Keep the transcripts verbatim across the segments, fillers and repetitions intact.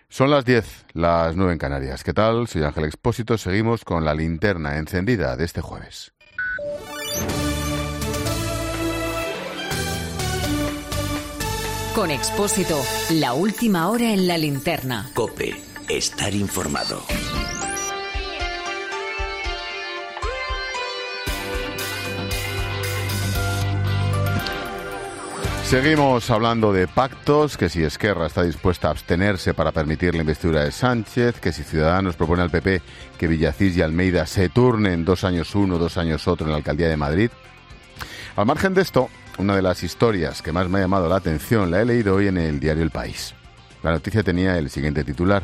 Son las diez, las nueve en Canarias. ¿Qué tal? Soy Ángel Expósito. Seguimos con la linterna encendida de este jueves. Con Expósito, la última hora en la linterna. COPE, estar informado. Seguimos hablando de pactos, que si Esquerra está dispuesta a abstenerse para permitir la investidura de Sánchez, que si Ciudadanos propone al P P que Villacís y Almeida se turnen dos años uno, dos años otro en la Alcaldía de Madrid. Al margen de esto, una de las historias que más me ha llamado la atención la he leído hoy en el diario El País. La noticia tenía el siguiente titular: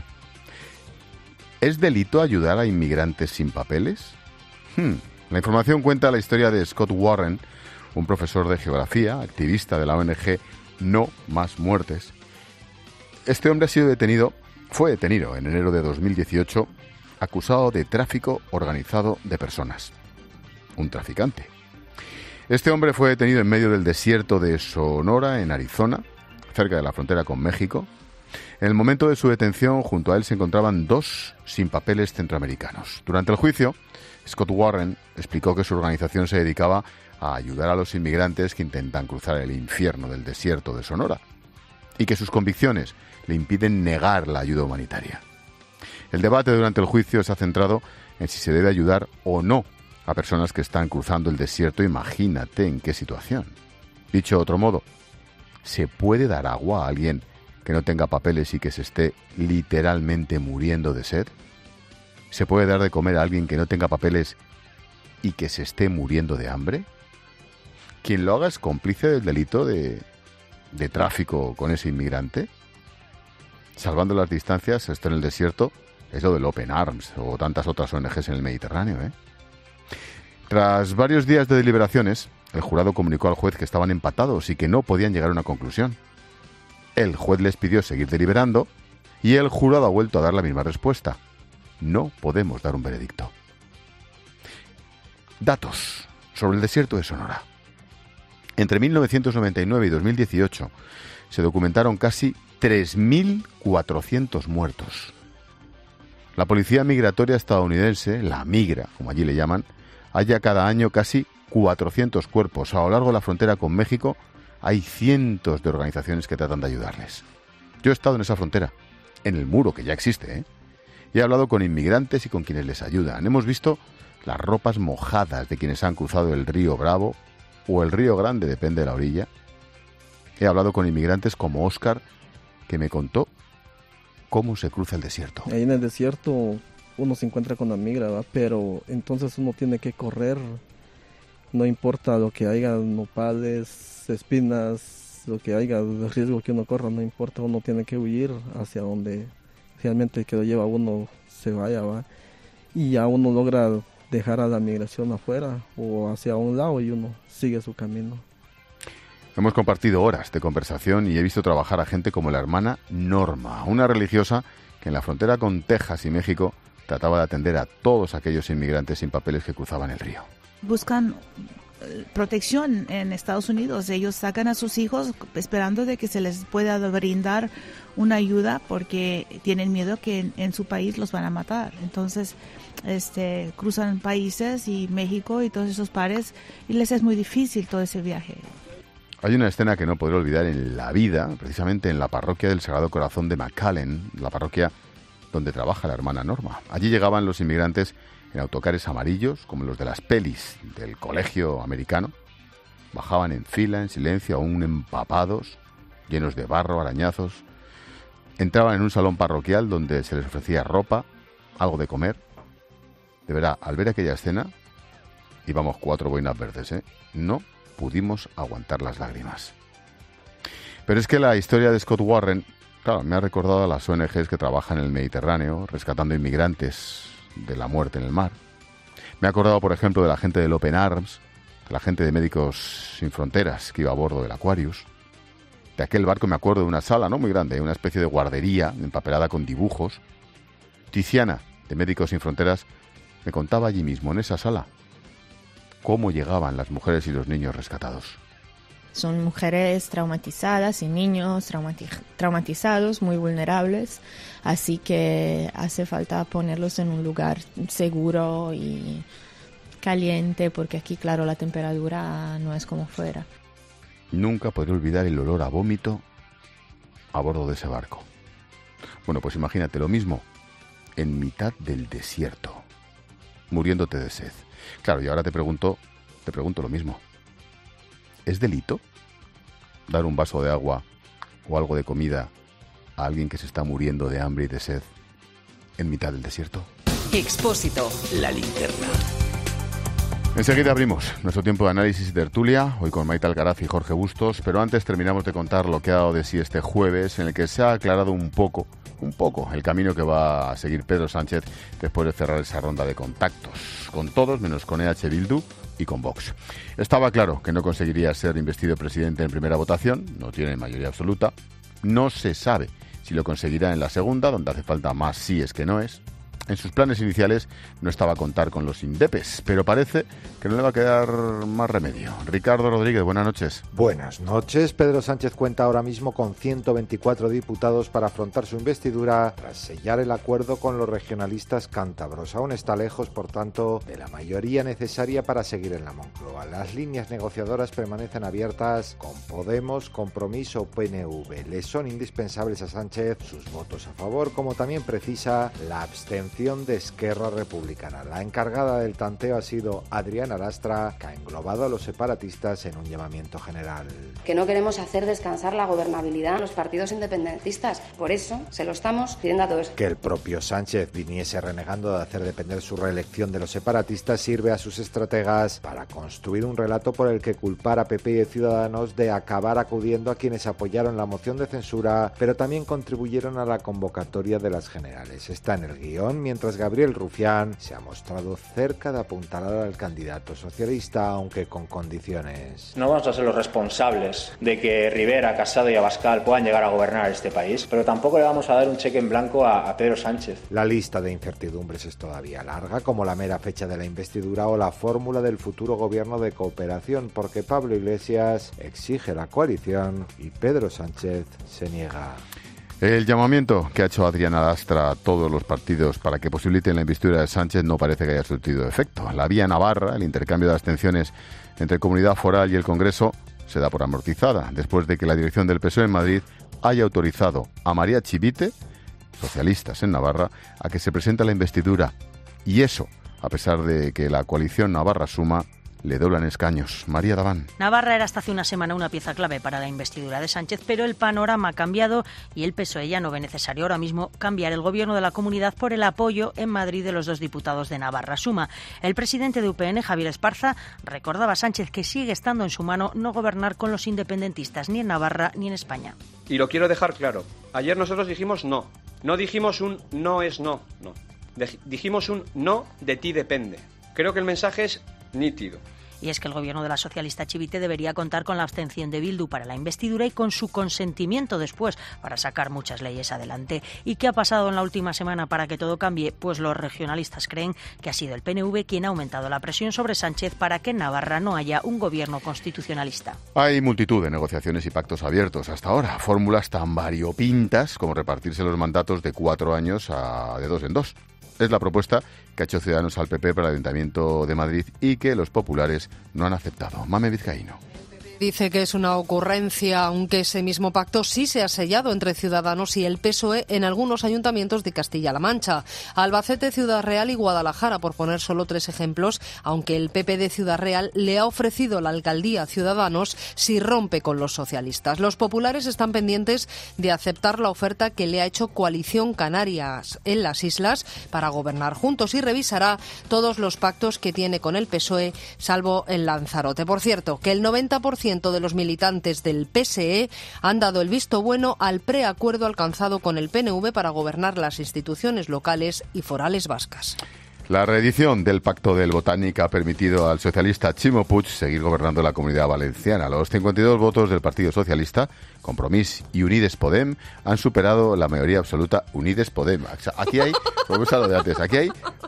¿es delito ayudar a inmigrantes sin papeles? Hmm. La información cuenta la historia de Scott Warren, un profesor de geografía, activista de la O N G No Más Muertes. Este hombre ha sido detenido, fue detenido en enero de dos mil dieciocho, acusado de tráfico organizado de personas. Un traficante. Este hombre fue detenido en medio del desierto de Sonora, en Arizona, cerca de la frontera con México. En el momento de su detención, junto a él se encontraban dos sin papeles centroamericanos. Durante el juicio, Scott Warren explicó que su organización se dedicaba a ayudar a los inmigrantes que intentan cruzar el infierno del desierto de Sonora y que sus convicciones le impiden negar la ayuda humanitaria. El debate durante el juicio se ha centrado en si se debe ayudar o no a personas que están cruzando el desierto. Imagínate en qué situación. Dicho de otro modo, ¿se puede dar agua a alguien que no tenga papeles y que se esté literalmente muriendo de sed? ¿Se puede dar de comer a alguien que no tenga papeles y que se esté muriendo de hambre? ¿Quien lo haga es cómplice del delito de, de tráfico con ese inmigrante? Salvando las distancias, esto en el desierto es lo del Open Arms o tantas otras O N Ges en el Mediterráneo, ¿eh? Tras varios días de deliberaciones, el jurado comunicó al juez que estaban empatados y que no podían llegar a una conclusión. El juez les pidió seguir deliberando y el jurado ha vuelto a dar la misma respuesta. No podemos dar un veredicto. Datos sobre el desierto de Sonora. Entre mil novecientos noventa y nueve y dos mil dieciocho se documentaron casi tres mil cuatrocientos muertos. La policía migratoria estadounidense, la Migra, como allí le llaman, halla cada año casi cuatrocientos cuerpos. A lo largo de la frontera con México hay cientos de organizaciones que tratan de ayudarles. Yo he estado en esa frontera, en el muro que ya existe, ¿eh? Y he hablado con inmigrantes y con quienes les ayudan. Hemos visto las ropas mojadas de quienes han cruzado el río Bravo o el río Grande, depende de la orilla. He hablado con inmigrantes como Óscar, que me contó cómo se cruza el desierto. Ahí en el desierto uno se encuentra con la migra, ¿va? Pero entonces uno tiene que correr, no importa lo que haya, nopales, espinas, lo que haya, el riesgo que uno corra, no importa, uno tiene que huir hacia donde realmente el que lo lleva a uno se vaya, ¿va? Y ya uno logra dejar a la migración afuera o hacia un lado y uno sigue su camino. Hemos compartido horas de conversación y he visto trabajar a gente como la hermana Norma, una religiosa que en la frontera con Texas y México trataba de atender a todos aquellos inmigrantes sin papeles que cruzaban el río. Buscan protección en Estados Unidos. Ellos sacan a sus hijos esperando de que se les pueda brindar una ayuda porque tienen miedo que en, en su país los van a matar. Entonces, este, cruzan países y México y todos esos pares y les es muy difícil todo ese viaje. Hay una escena que no podré olvidar en la vida, precisamente en la parroquia del Sagrado Corazón de McAllen, la parroquia donde trabaja la hermana Norma. Allí llegaban los inmigrantes en autocares amarillos, como los de las pelis del colegio americano. Bajaban en fila, en silencio, aún empapados, llenos de barro, arañazos. Entraban en un salón parroquial donde se les ofrecía ropa, algo de comer. De verdad, al ver aquella escena, íbamos cuatro boinas verdes, ¿eh? No pudimos aguantar las lágrimas. Pero es que la historia de Scott Warren, claro, me ha recordado a las O N Ges que trabajan en el Mediterráneo, rescatando inmigrantes de la muerte en el mar. Me ha acordado, por ejemplo, de la gente del Open Arms, de la gente de Médicos Sin Fronteras que iba a bordo del Aquarius. De aquel barco me acuerdo de una sala, no muy grande, una especie de guardería empapelada con dibujos. Tiziana, de Médicos Sin Fronteras, me contaba allí mismo, en esa sala, cómo llegaban las mujeres y los niños rescatados. Son mujeres traumatizadas y niños traumati- traumatizados, muy vulnerables, así que hace falta ponerlos en un lugar seguro y caliente, porque aquí, claro, la temperatura no es como fuera. Nunca podré olvidar el olor a vómito a bordo de ese barco. Bueno, pues imagínate lo mismo en mitad del desierto, muriéndote de sed. Claro, y ahora te pregunto, te pregunto lo mismo. ¿Es delito dar un vaso de agua o algo de comida a alguien que se está muriendo de hambre y de sed en mitad del desierto? Expósito. La linterna. Enseguida abrimos nuestro tiempo de análisis y tertulia, hoy con Maite Alcaraz y Jorge Bustos, pero antes terminamos de contar lo que ha dado de sí este jueves, en el que se ha aclarado un poco, un poco, el camino que va a seguir Pedro Sánchez después de cerrar esa ronda de contactos, con todos menos con E H Bildu y con Vox. Estaba claro que no conseguiría ser investido presidente en primera votación, no tiene mayoría absoluta, no se sabe si lo conseguirá en la segunda, donde hace falta más síes que noes. En sus planes iniciales no estaba contar con los indepes, pero parece que no le va a quedar más remedio. Ricardo Rodríguez, buenas noches. Buenas noches. Pedro Sánchez cuenta ahora mismo con ciento veinticuatro diputados para afrontar su investidura tras sellar el acuerdo con los regionalistas cántabros. Aún está lejos, por tanto, de la mayoría necesaria para seguir en la Moncloa. Las líneas negociadoras permanecen abiertas con Podemos, Compromís o P N V. Le son indispensables a Sánchez sus votos a favor, como también precisa la abstención de Esquerra Republicana. La encargada del tanteo ha sido Adriana Lastra, que ha englobado a los separatistas en un llamamiento general. Que no queremos hacer descansar la gobernabilidad a los partidos independentistas. Por eso se lo estamos pidiendo a todos. Que el propio Sánchez viniese renegando de hacer depender su reelección de los separatistas sirve a sus estrategas para construir un relato por el que culpar a P P y Ciudadanos de acabar acudiendo a quienes apoyaron la moción de censura, pero también contribuyeron a la convocatoria de las generales. Está en el guión, mientras Gabriel Rufián se ha mostrado cerca de apuntalar al candidato socialista, aunque con condiciones. No vamos a ser los responsables de que Rivera, Casado y Abascal puedan llegar a gobernar este país, pero tampoco le vamos a dar un cheque en blanco a, a Pedro Sánchez. La lista de incertidumbres es todavía larga, como la mera fecha de la investidura o la fórmula del futuro gobierno de cooperación, porque Pablo Iglesias exige la coalición y Pedro Sánchez se niega. El llamamiento que ha hecho Adriana Lastra a todos los partidos para que posibiliten la investidura de Sánchez no parece que haya surtido efecto. La vía navarra, el intercambio de abstenciones entre Comunidad Foral y el Congreso, se da por amortizada, después de que la dirección del P S O E en Madrid haya autorizado a María Chivite, socialistas en Navarra, a que se presente la investidura. Y eso, a pesar de que la coalición Navarra Suma le doblan escaños. María Daván. Navarra era hasta hace una semana una pieza clave para la investidura de Sánchez, pero el panorama ha cambiado y el P S O E ya no ve necesario ahora mismo cambiar el gobierno de la comunidad por el apoyo en Madrid de los dos diputados de Navarra Suma. El presidente de U P N, Javier Esparza, recordaba a Sánchez que sigue estando en su mano no gobernar con los independentistas ni en Navarra ni en España. Y lo quiero dejar claro. Ayer nosotros dijimos no. No dijimos un no es no, no. De- dijimos un no de ti depende. Creo que el mensaje es nítido. Y es que el gobierno de la socialista Chivite debería contar con la abstención de Bildu para la investidura y con su consentimiento después para sacar muchas leyes adelante. ¿Y qué ha pasado en la última semana para que todo cambie? Pues los regionalistas creen que ha sido el P N V quien ha aumentado la presión sobre Sánchez para que en Navarra no haya un gobierno constitucionalista. Hay multitud de negociaciones y pactos abiertos hasta ahora, fórmulas tan variopintas como repartirse los mandatos de cuatro años a de dos en dos. Es la propuesta que ha hecho Ciudadanos al P P para el Ayuntamiento de Madrid y que los populares no han aceptado. Mame Vizcaíno. Dice que es una ocurrencia, aunque ese mismo pacto sí se ha sellado entre Ciudadanos y el P S O E en algunos ayuntamientos de Castilla-La Mancha. Albacete, Ciudad Real y Guadalajara, por poner solo tres ejemplos, aunque el P P de Ciudad Real le ha ofrecido la alcaldía a Ciudadanos si rompe con los socialistas. Los populares están pendientes de aceptar la oferta que le ha hecho Coalición Canarias en las islas para gobernar juntos y revisará todos los pactos que tiene con el P S O E, salvo en Lanzarote. Por cierto, que el noventa por ciento de los militantes del P S E han dado el visto bueno al preacuerdo alcanzado con el P N V para gobernar las instituciones locales y forales vascas. La reedición del Pacto del Botánic ha permitido al socialista Ximo Puig seguir gobernando la Comunidad Valenciana. Los cincuenta y dos votos del Partido Socialista, Compromís y Unides Podem han superado la mayoría absoluta Unides Podem. Aquí hay, volvemos a lo de antes, aquí hay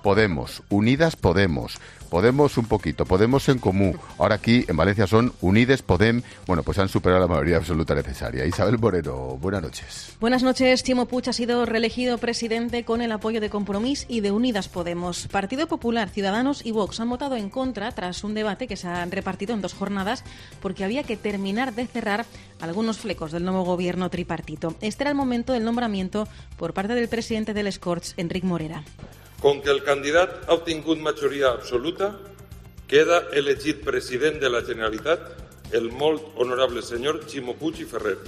Podemos, Unidas Podemos, Podemos un poquito, Podemos en Comú. Ahora aquí en Valencia son Unides Podem. Bueno, pues han superado la mayoría absoluta necesaria. Isabel Moreno, buenas noches. Buenas noches. Chimo Puig ha sido reelegido presidente con el apoyo de Compromís y de Unidas Podemos. Partido Popular, Ciudadanos y Vox han votado en contra tras un debate que se ha repartido en dos jornadas porque había que terminar de cerrar algunos flecos del nuevo gobierno tripartito. Este era el momento del nombramiento por parte del presidente de les Corts, Enric Morera. Com que el candidat ha obtingut majoria absoluta, queda elegit president de la Generalitat el molt honorable senyor Chimo Puig i Ferrer.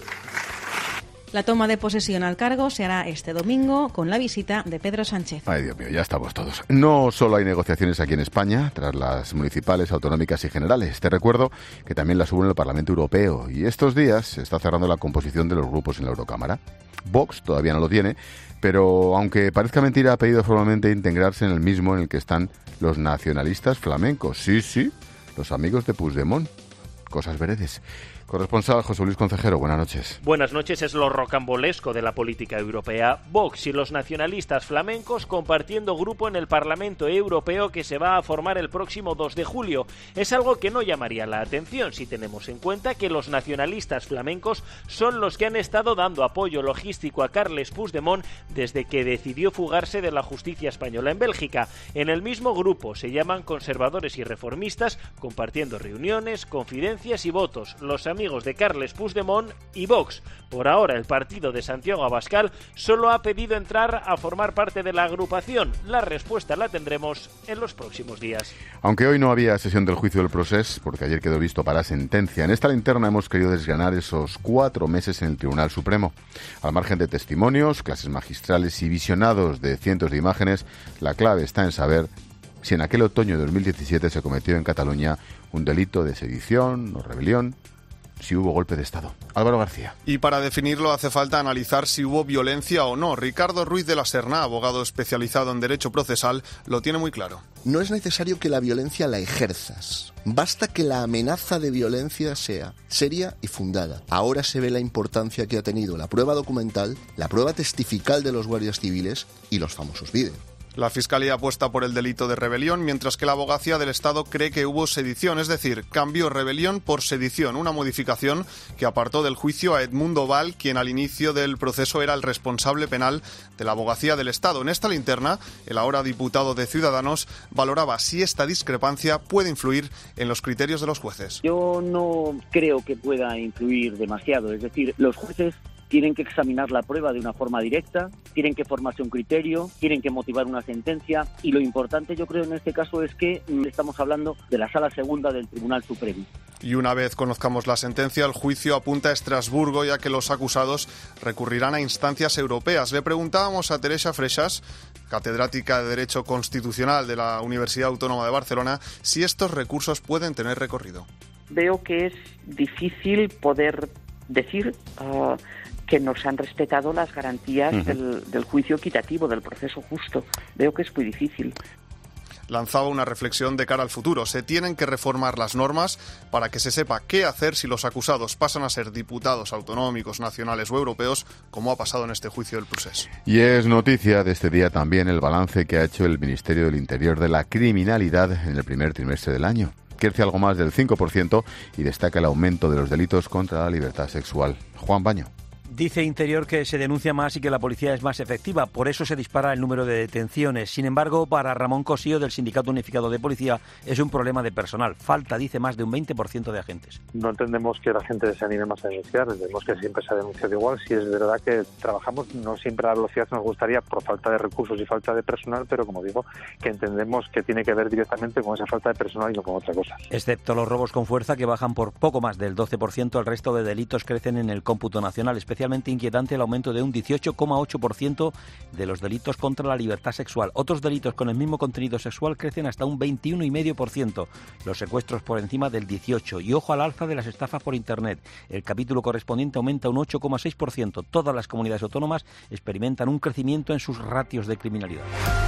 La toma de posesión al cargo se hará este domingo con la visita de Pedro Sánchez. Ay, Dios mío, ya estamos todos. No solo hay negociaciones aquí en España, tras las municipales, autonómicas y generales. Te recuerdo que también las hubo en el Parlamento Europeo y estos días se está cerrando la composición de los grupos en la Eurocámara. Vox todavía no lo tiene, pero aunque parezca mentira, ha pedido formalmente integrarse en el mismo en el que están los nacionalistas flamencos. Sí, sí, los amigos de Puigdemont. Cosas veredes. Corresponsal José Luis Concejero, buenas noches. Buenas noches. Es lo rocambolesco de la política europea. Vox y los nacionalistas flamencos compartiendo grupo en el Parlamento Europeo que se va a formar el próximo dos de julio. Es algo que no llamaría la atención si tenemos en cuenta que los nacionalistas flamencos son los que han estado dando apoyo logístico a Carles Puigdemont desde que decidió fugarse de la justicia española en Bélgica. En el mismo grupo se llaman conservadores y reformistas, compartiendo reuniones, confidencias y votos. Los amigos de Carles Puigdemont y Vox. Por ahora, el partido de Santiago Abascal solo ha pedido entrar a formar parte de la agrupación. La respuesta la tendremos en los próximos días. Aunque hoy no había sesión del juicio del procés, porque ayer quedó visto para sentencia, en esta linterna hemos querido desgranar esos cuatro meses en el Tribunal Supremo. Al margen de testimonios, clases magistrales y visionados de cientos de imágenes, la clave está en saber si en aquel otoño de dos mil diecisiete se cometió en Cataluña un delito de sedición o rebelión, si hubo golpe de Estado. Álvaro García. Y para definirlo hace falta analizar si hubo violencia o no. Ricardo Ruiz de la Serna, abogado especializado en derecho procesal, lo tiene muy claro. No es necesario que la violencia la ejerzas. Basta que la amenaza de violencia sea seria y fundada. Ahora se ve la importancia que ha tenido la prueba documental, la prueba testifical de los guardias civiles y los famosos vídeos. La Fiscalía apuesta por el delito de rebelión, mientras que la Abogacía del Estado cree que hubo sedición, es decir, cambió rebelión por sedición, una modificación que apartó del juicio a Edmundo Val, quien al inicio del proceso era el responsable penal de la Abogacía del Estado. En esta linterna, el ahora diputado de Ciudadanos valoraba si esta discrepancia puede influir en los criterios de los jueces. Yo no creo que pueda influir demasiado, es decir, los jueces tienen que examinar la prueba de una forma directa, tienen que formarse un criterio, tienen que motivar una sentencia y lo importante yo creo en este caso es que estamos hablando de la Sala Segunda del Tribunal Supremo. Y una vez conozcamos la sentencia, el juicio apunta a Estrasburgo, ya que los acusados recurrirán a instancias europeas. Le preguntábamos a Teresa Freixas, catedrática de Derecho Constitucional de la Universidad Autónoma de Barcelona, si estos recursos pueden tener recorrido. Veo que es difícil poder decir uh, que no se han respetado las garantías uh-huh. del, del juicio equitativo, del proceso justo. Veo que es muy difícil. Lanzaba una reflexión de cara al futuro. Se tienen que reformar las normas para que se sepa qué hacer si los acusados pasan a ser diputados autonómicos, nacionales o europeos, como ha pasado en este juicio del procés. Y es noticia de este día también el balance que ha hecho el Ministerio del Interior de la criminalidad en el primer trimestre del año. Crece algo más del cinco por ciento y destaca el aumento de los delitos contra la libertad sexual. Juan Baño. Dice Interior que se denuncia más y que la policía es más efectiva, por eso se dispara el número de detenciones. Sin embargo, para Ramón Cosío, del Sindicato Unificado de Policía, es un problema de personal. Falta, dice, más de un veinte por ciento de agentes. No entendemos que la gente se anime más a denunciar, entendemos que siempre se ha denunciado igual. Si es verdad que trabajamos no siempre a la velocidad que nos gustaría por falta de recursos y falta de personal, pero como digo, que entendemos que tiene que ver directamente con esa falta de personal y no con otra cosa. Excepto los robos con fuerza, que bajan por poco más del doce por ciento, el resto de delitos crecen en el cómputo nacional, especialmente inquietante el aumento de un dieciocho coma ocho por ciento de los delitos contra la libertad sexual. Otros delitos con el mismo contenido sexual crecen hasta un veintiuno coma cinco por ciento. Los secuestros por encima del dieciocho por ciento. Y ojo al alza de las estafas por Internet. El capítulo correspondiente aumenta un ocho coma seis por ciento. Todas las comunidades autónomas experimentan un crecimiento en sus ratios de criminalidad.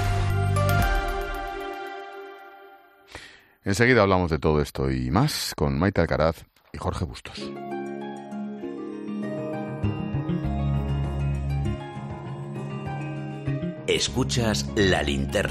Enseguida hablamos de todo esto y más con Maite Alcaraz y Jorge Bustos. Escuchas La Linterna,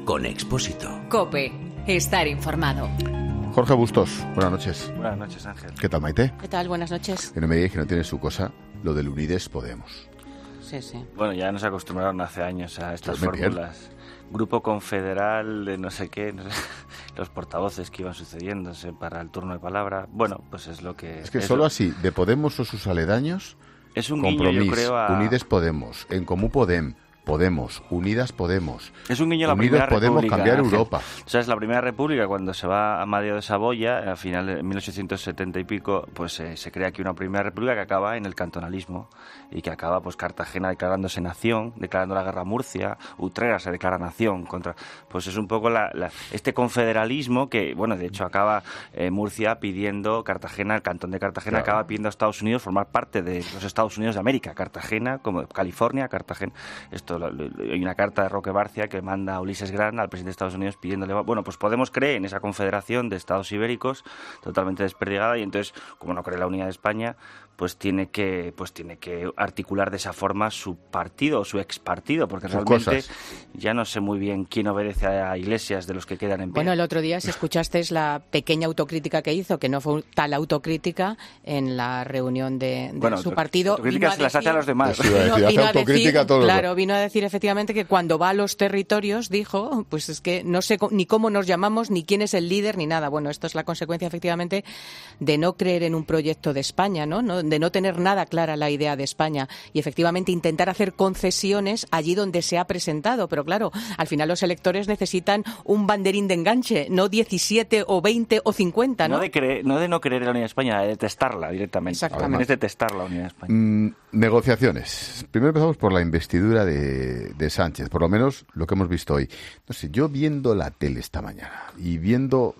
con Expósito. COPE. Estar informado. Jorge Bustos, buenas noches. Buenas noches, Ángel. ¿Qué tal, Maite? ¿Qué tal? Buenas noches. Que no me digas que no tiene su cosa, lo del Unides Podemos. Sí, sí. Bueno, ya nos acostumbraron hace años a estas Pues fórmulas. Grupo confederal de no sé qué, no sé, los portavoces que iban sucediéndose para el turno de palabra. Bueno, pues es lo que... Es que es solo lo... así, de Podemos o sus aledaños, es un Compromís, guiño, yo creo, a... Unides Podemos, En Comú Podem, Podemos, Unidas Podemos. Es un guiño a la Unidas Primera Podemos, República. cambiar Ángel. Europa. O sea, es la Primera República cuando se va Amadeo de Saboya, a final de mil ochocientos setenta y pico, pues eh, se crea aquí una Primera República que acaba en el cantonalismo y que acaba pues Cartagena declarándose nación, declarando la guerra a Murcia, Utrera se declara nación contra... Pues es un poco la, la, este confederalismo que, bueno, de hecho acaba eh, Murcia pidiendo, Cartagena, el cantón de Cartagena, claro, acaba pidiendo a Estados Unidos formar parte de los Estados Unidos de América, Cartagena, como California, Cartagena, esto lo, lo, hay una carta de Roque Barcia que manda a Ulises Grant al presidente de Estados Unidos pidiéndole, bueno, pues Podemos cree en esa confederación de estados ibéricos totalmente desperdigada y entonces, como no cree la unidad de España, pues tiene que pues tiene que articular de esa forma su partido o su ex partido, porque Sus realmente cosas. ya no sé muy bien quién obedece a Iglesias de los que quedan en pie. Bueno, el otro día, si escuchasteis la pequeña autocrítica que hizo, que no fue tal autocrítica en la reunión de, de Bueno, su partido. autocríticas se las hace a los demás. Eso iba a decir, Vino- hace vino a autocrítica decir- a todos los Claro, demás. vino a decir efectivamente que cuando va a los territorios, dijo, pues es que no sé co- ni cómo nos llamamos, ni quién es el líder, ni nada. Bueno, esto es la consecuencia efectivamente de no creer en un proyecto de España, ¿no? No- de no tener nada clara la idea de España y efectivamente intentar hacer concesiones allí donde se ha presentado. Pero claro, al final los electores necesitan un banderín de enganche, no diecisiete o veinte o cincuenta, ¿no? No de, creer, no de no creer en la unidad de España, de detestarla directamente. Exactamente. Es detestar la unidad de España. Mm, negociaciones. Primero empezamos por la investidura de, de Sánchez, por lo menos lo que hemos visto hoy. No sé, yo viendo la tele esta mañana y viendo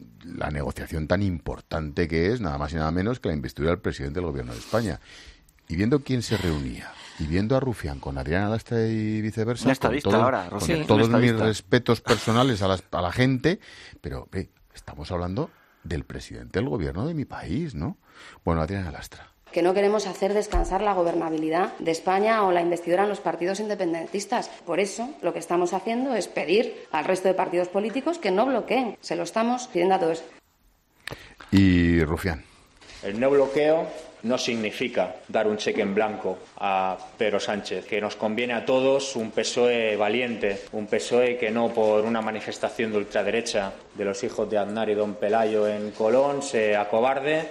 la negociación tan importante que es, nada más y nada menos que la investidura del presidente del gobierno de España, y viendo quién se reunía, y viendo a Rufián con Adriana Lastra y viceversa, Un estadista con todo- ahora, con Rufián, un todos mis estadista. respetos personales a, las- a la gente, pero eh, estamos hablando del presidente del gobierno de mi país, ¿no? Bueno, Adriana Lastra. Que no queremos hacer descansar la gobernabilidad de España o la investidura en los partidos independentistas. Por eso, lo que estamos haciendo es pedir al resto de partidos políticos que no bloqueen. Se lo estamos pidiendo a todos. Y Rufián. El no bloqueo no significa dar un cheque en blanco a Pedro Sánchez, que nos conviene a todos un P S O E valiente, un P S O E que no por una manifestación de ultraderecha de los hijos de Aznar y don Pelayo en Colón se acobarde.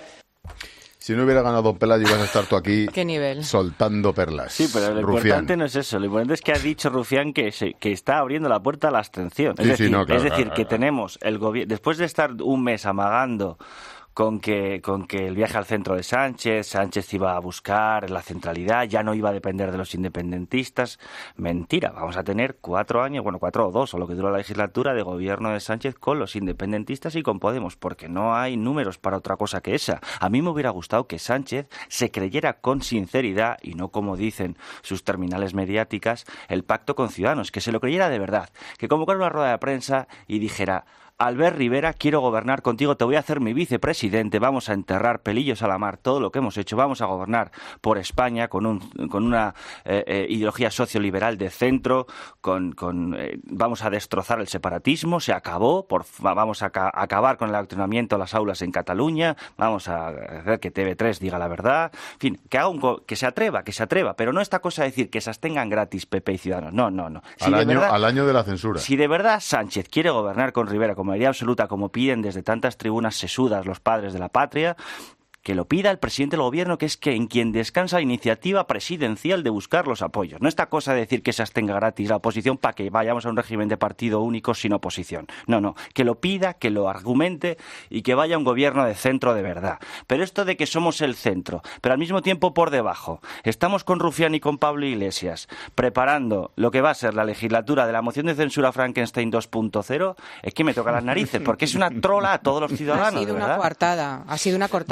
Si no hubiera ganado Don Pelayo, ibas a estar tú aquí ¿Qué nivel? soltando perlas. Sí, pero lo Rufián. importante no es eso. Lo importante es que ha dicho Rufián que, se, que está abriendo la puerta a la abstención. Es Sí, sí, decir, no, claro, es decir claro, que claro. tenemos el gobierno... Después de estar un mes amagando con que, con que el viaje al centro de Sánchez, Sánchez iba a buscar la centralidad, ya no iba a depender de los independentistas. Mentira, vamos a tener cuatro años, bueno, cuatro o dos, o lo que dura la legislatura de gobierno de Sánchez con los independentistas y con Podemos, porque no hay números para otra cosa que esa. A mí me hubiera gustado que Sánchez se creyera con sinceridad, y no como dicen sus terminales mediáticas, el pacto con Ciudadanos, que se lo creyera de verdad, que convocara una rueda de prensa y dijera: Albert Rivera, quiero gobernar contigo, te voy a hacer mi vicepresidente, vamos a enterrar pelillos a la mar todo lo que hemos hecho, vamos a gobernar por España con un con una eh, eh, ideología socioliberal de centro, con, con eh, vamos a destrozar el separatismo, se acabó, por, vamos a ca- acabar con el adoctrinamiento a las aulas en Cataluña, vamos a hacer que T V tres diga la verdad, en fin, que haga un co- que se atreva, que se atreva, pero no esta cosa de decir que se abstengan gratis P P y Ciudadanos, no, no, no. Si al, de año, verdad- al año de la censura. si de verdad Sánchez quiere gobernar con Rivera con mayoría absoluta, como piden desde tantas tribunas sesudas los padres de la patria, que lo pida el presidente del gobierno, que es que en quien descansa la iniciativa presidencial de buscar los apoyos. No esta cosa de decir que se abstenga gratis la oposición para que vayamos a un régimen de partido único sin oposición. No, no, que lo pida, que lo argumente y que vaya un gobierno de centro de verdad. Pero esto de que somos el centro, pero al mismo tiempo por debajo, estamos con Rufián y con Pablo Iglesias preparando lo que va a ser la legislatura de la moción de censura Frankenstein dos punto cero, es que me toca las narices, porque es una trola a todos los ciudadanos. Ha sido de una verdad. coartada, ha sido una cortada,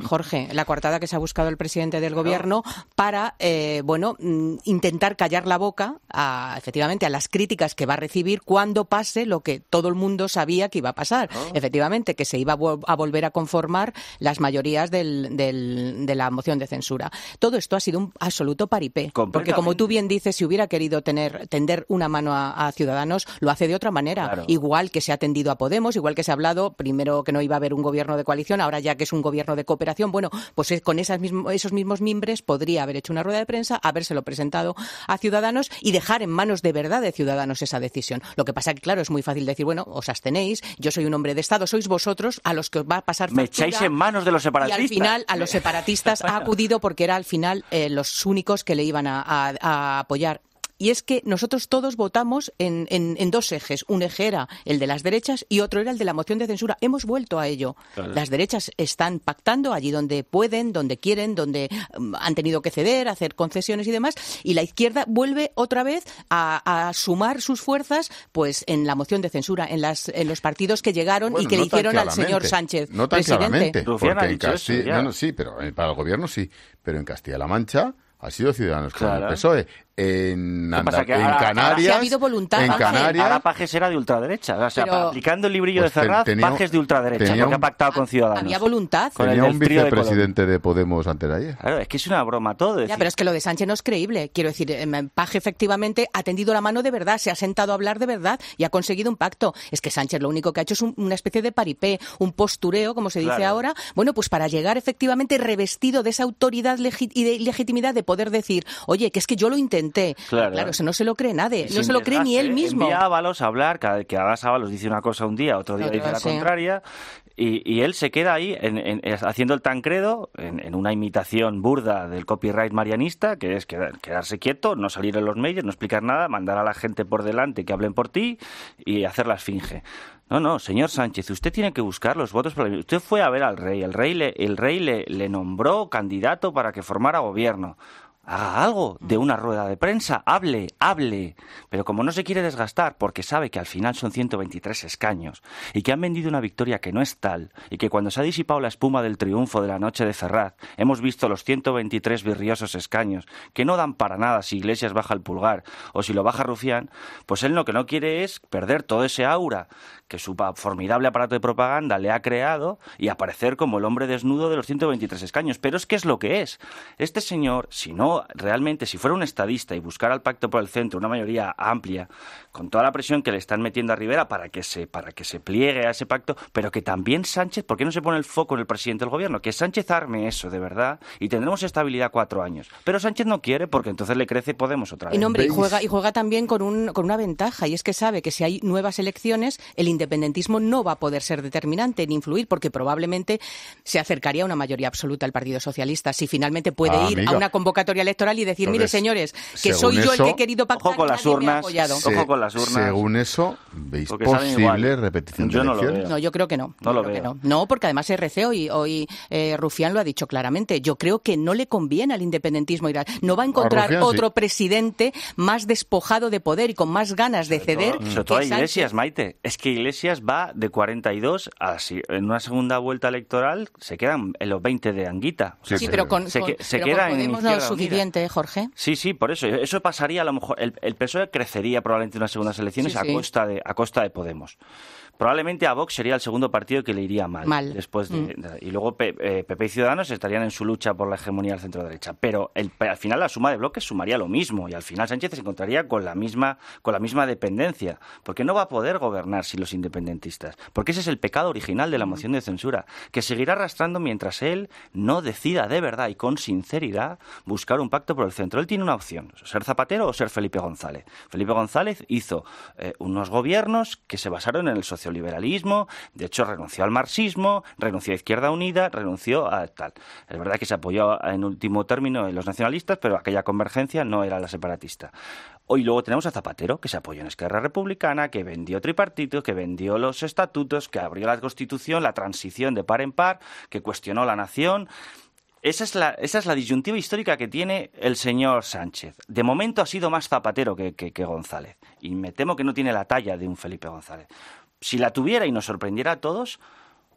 Jorge, la coartada que se ha buscado el presidente del gobierno para, eh, bueno, intentar callar la boca a, efectivamente, a las críticas que va a recibir cuando pase lo que todo el mundo sabía que iba a pasar. Oh. Efectivamente, que se iba a, vo- a volver a conformar las mayorías del, del, de la moción de censura. Todo esto ha sido un absoluto paripé. Porque, como tú bien dices, si hubiera querido tener tender una mano a, a Ciudadanos, lo hace de otra manera. Claro. Igual que se ha tendido a Podemos, igual que se ha hablado, primero que no iba a haber un gobierno de coalición, ahora ya que es un gobierno de cooperación, bueno, pues con esas mismo, esos mismos mimbres podría haber hecho una rueda de prensa, habérselo presentado a Ciudadanos y dejar en manos de verdad de Ciudadanos esa decisión. Lo que pasa que, claro, es muy fácil decir, bueno, os abstenéis, yo soy un hombre de Estado, sois vosotros a los que os va a pasar factura. Me echáis en manos de los separatistas. Y al final a los separatistas ha acudido porque era al final eh, los únicos que le iban a, a, a apoyar. Y es que nosotros todos votamos en, en, en dos ejes. Un eje era el de las derechas y otro era el de la moción de censura. Hemos vuelto a ello. Claro. Las derechas están pactando allí donde pueden, donde quieren, donde um, han tenido que ceder, hacer concesiones y demás. Y la izquierda vuelve otra vez a, a sumar sus fuerzas pues en la moción de censura, en, las, en los partidos que llegaron bueno, y que no le hicieron al señor Sánchez, no tan presidente. Porque en Castilla, no, no, sí, pero para el gobierno sí. Pero en Castilla-La Mancha ha sido Ciudadanos con claro. el P S O E. En, Andar- en ahora, Canarias, ahora ha habido voluntad, en Canarias, ahora Pajes era de ultraderecha, o sea, pero, aplicando el librillo pues de Ferraz, tenía, Pajes de ultraderecha, porque un, ha pactado con Ciudadanos. Había voluntad. Con tenía el, un vicepresidente de, de Podemos antes de ayer. Claro, es que es una broma todo. Ya, pero es que lo de Sánchez no es creíble. Quiero decir, Paje efectivamente ha tendido la mano de verdad, se ha sentado a hablar de verdad y ha conseguido un pacto. Es que Sánchez lo único que ha hecho es un, una especie de paripé, un postureo, como se dice claro. ahora, bueno, pues para llegar efectivamente revestido de esa autoridad legi- y de legitimidad de poder decir, oye, que es que yo lo intenté. Claro. Claro, eso no se lo cree nadie, Sin no se lo cree ni él mismo. Envía a Ábalos a hablar, cada vez que hagas Ábalos dice una cosa un día, otro día Pero, dice la sí. contraria, y, y él se queda ahí en, en, haciendo el Tancredo, en, en una imitación burda del copyright marianista, que es quedar, quedarse quieto, no salir en los medios, no explicar nada, mandar a la gente por delante que hablen por ti y hacer la esfinge. No, no, señor Sánchez, usted tiene que buscar los votos. Para... Usted fue a ver al rey, el rey le, el rey le, le nombró candidato para que formara gobierno. Haga algo de una rueda de prensa, hable, hable. Pero como no se quiere desgastar, porque sabe que al final son ciento veintitrés escaños y que han vendido una victoria que no es tal y que cuando se ha disipado la espuma del triunfo de la noche de Ferraz hemos visto los ciento veintitrés virriosos escaños que no dan para nada si Iglesias baja el pulgar o si lo baja Rufián, pues él lo que no quiere es perder todo ese aura que su formidable aparato de propaganda le ha creado y aparecer como el hombre desnudo de los ciento veintitrés escaños. Pero es que es lo que es. Este señor, si no realmente, si fuera un estadista y buscara el pacto por el centro, una mayoría amplia, con toda la presión que le están metiendo a Rivera para que se para que se pliegue a ese pacto, pero que también Sánchez, ¿por qué no se pone el foco en el presidente del gobierno? Que Sánchez arme eso de verdad y tendremos estabilidad cuatro años. Pero Sánchez no quiere porque entonces le crece Podemos otra vez. Y, no, hombre, y, juega, y juega también con, un, con una ventaja, y es que sabe que si hay nuevas elecciones, el independentismo no va a poder ser determinante ni influir porque probablemente se acercaría a una mayoría absoluta al Partido Socialista si finalmente puede ah, ir amiga. a una convocatoria electoral y decir, Entonces, mire señores, que soy yo eso, el que he querido pactar ojo con las urnas, se, ojo con las urnas. Según eso, ¿veis posible repetición yo de no elecciones? Lo no, yo creo que no. No yo lo creo veo. Que no. no, porque además R C hoy, hoy eh, Rufián lo ha dicho claramente. Yo creo que no le conviene al independentismo ir a... No va a encontrar a Rufián, otro sí. presidente más despojado de poder y con más ganas de sobre ceder. Todo, sobre todo a Iglesias, Maite. Es que Iglesias va de cuarenta y dos a en una segunda vuelta electoral se quedan en los veinte de Anguita. O sea, sí, pero con, se, con, se pero queda con Podemos en no es suficiente, Jorge. Sí, sí, por eso. Eso pasaría a lo mejor. El, el P S O E crecería probablemente en unas segundas elecciones sí, a, sí. Costa de, a costa de Podemos. Probablemente a Vox sería el segundo partido que le iría mal. mal. Después de, mm. de, y luego P, eh, P P y Ciudadanos estarían en su lucha por la hegemonía del centro-derecha. Pero el, al final la suma de bloques sumaría lo mismo y al final Sánchez se encontraría con la misma con la misma dependencia. Porque no va a poder gobernar sin los independentistas. Porque ese es el pecado original de la moción de censura. Que seguirá arrastrando mientras él no decida de verdad y con sinceridad buscar un pacto por el centro. Él tiene una opción. Ser Zapatero o ser Felipe González. Felipe González hizo eh, unos gobiernos que se basaron en el socioliberalismo, de hecho renunció al marxismo, renunció a Izquierda Unida, renunció a tal. Es verdad que se apoyó en último término en los nacionalistas, pero aquella convergencia no era la separatista. Hoy luego tenemos a Zapatero, que se apoyó en Esquerra Republicana, que vendió tripartito, que vendió los estatutos, que abrió la Constitución, la transición de par en par, que cuestionó la nación. Esa es la, esa es la disyuntiva histórica que tiene el señor Sánchez. De momento ha sido más Zapatero que, que, que González. Y me temo que no tiene la talla de un Felipe González. Si la tuviera y nos sorprendiera a todos,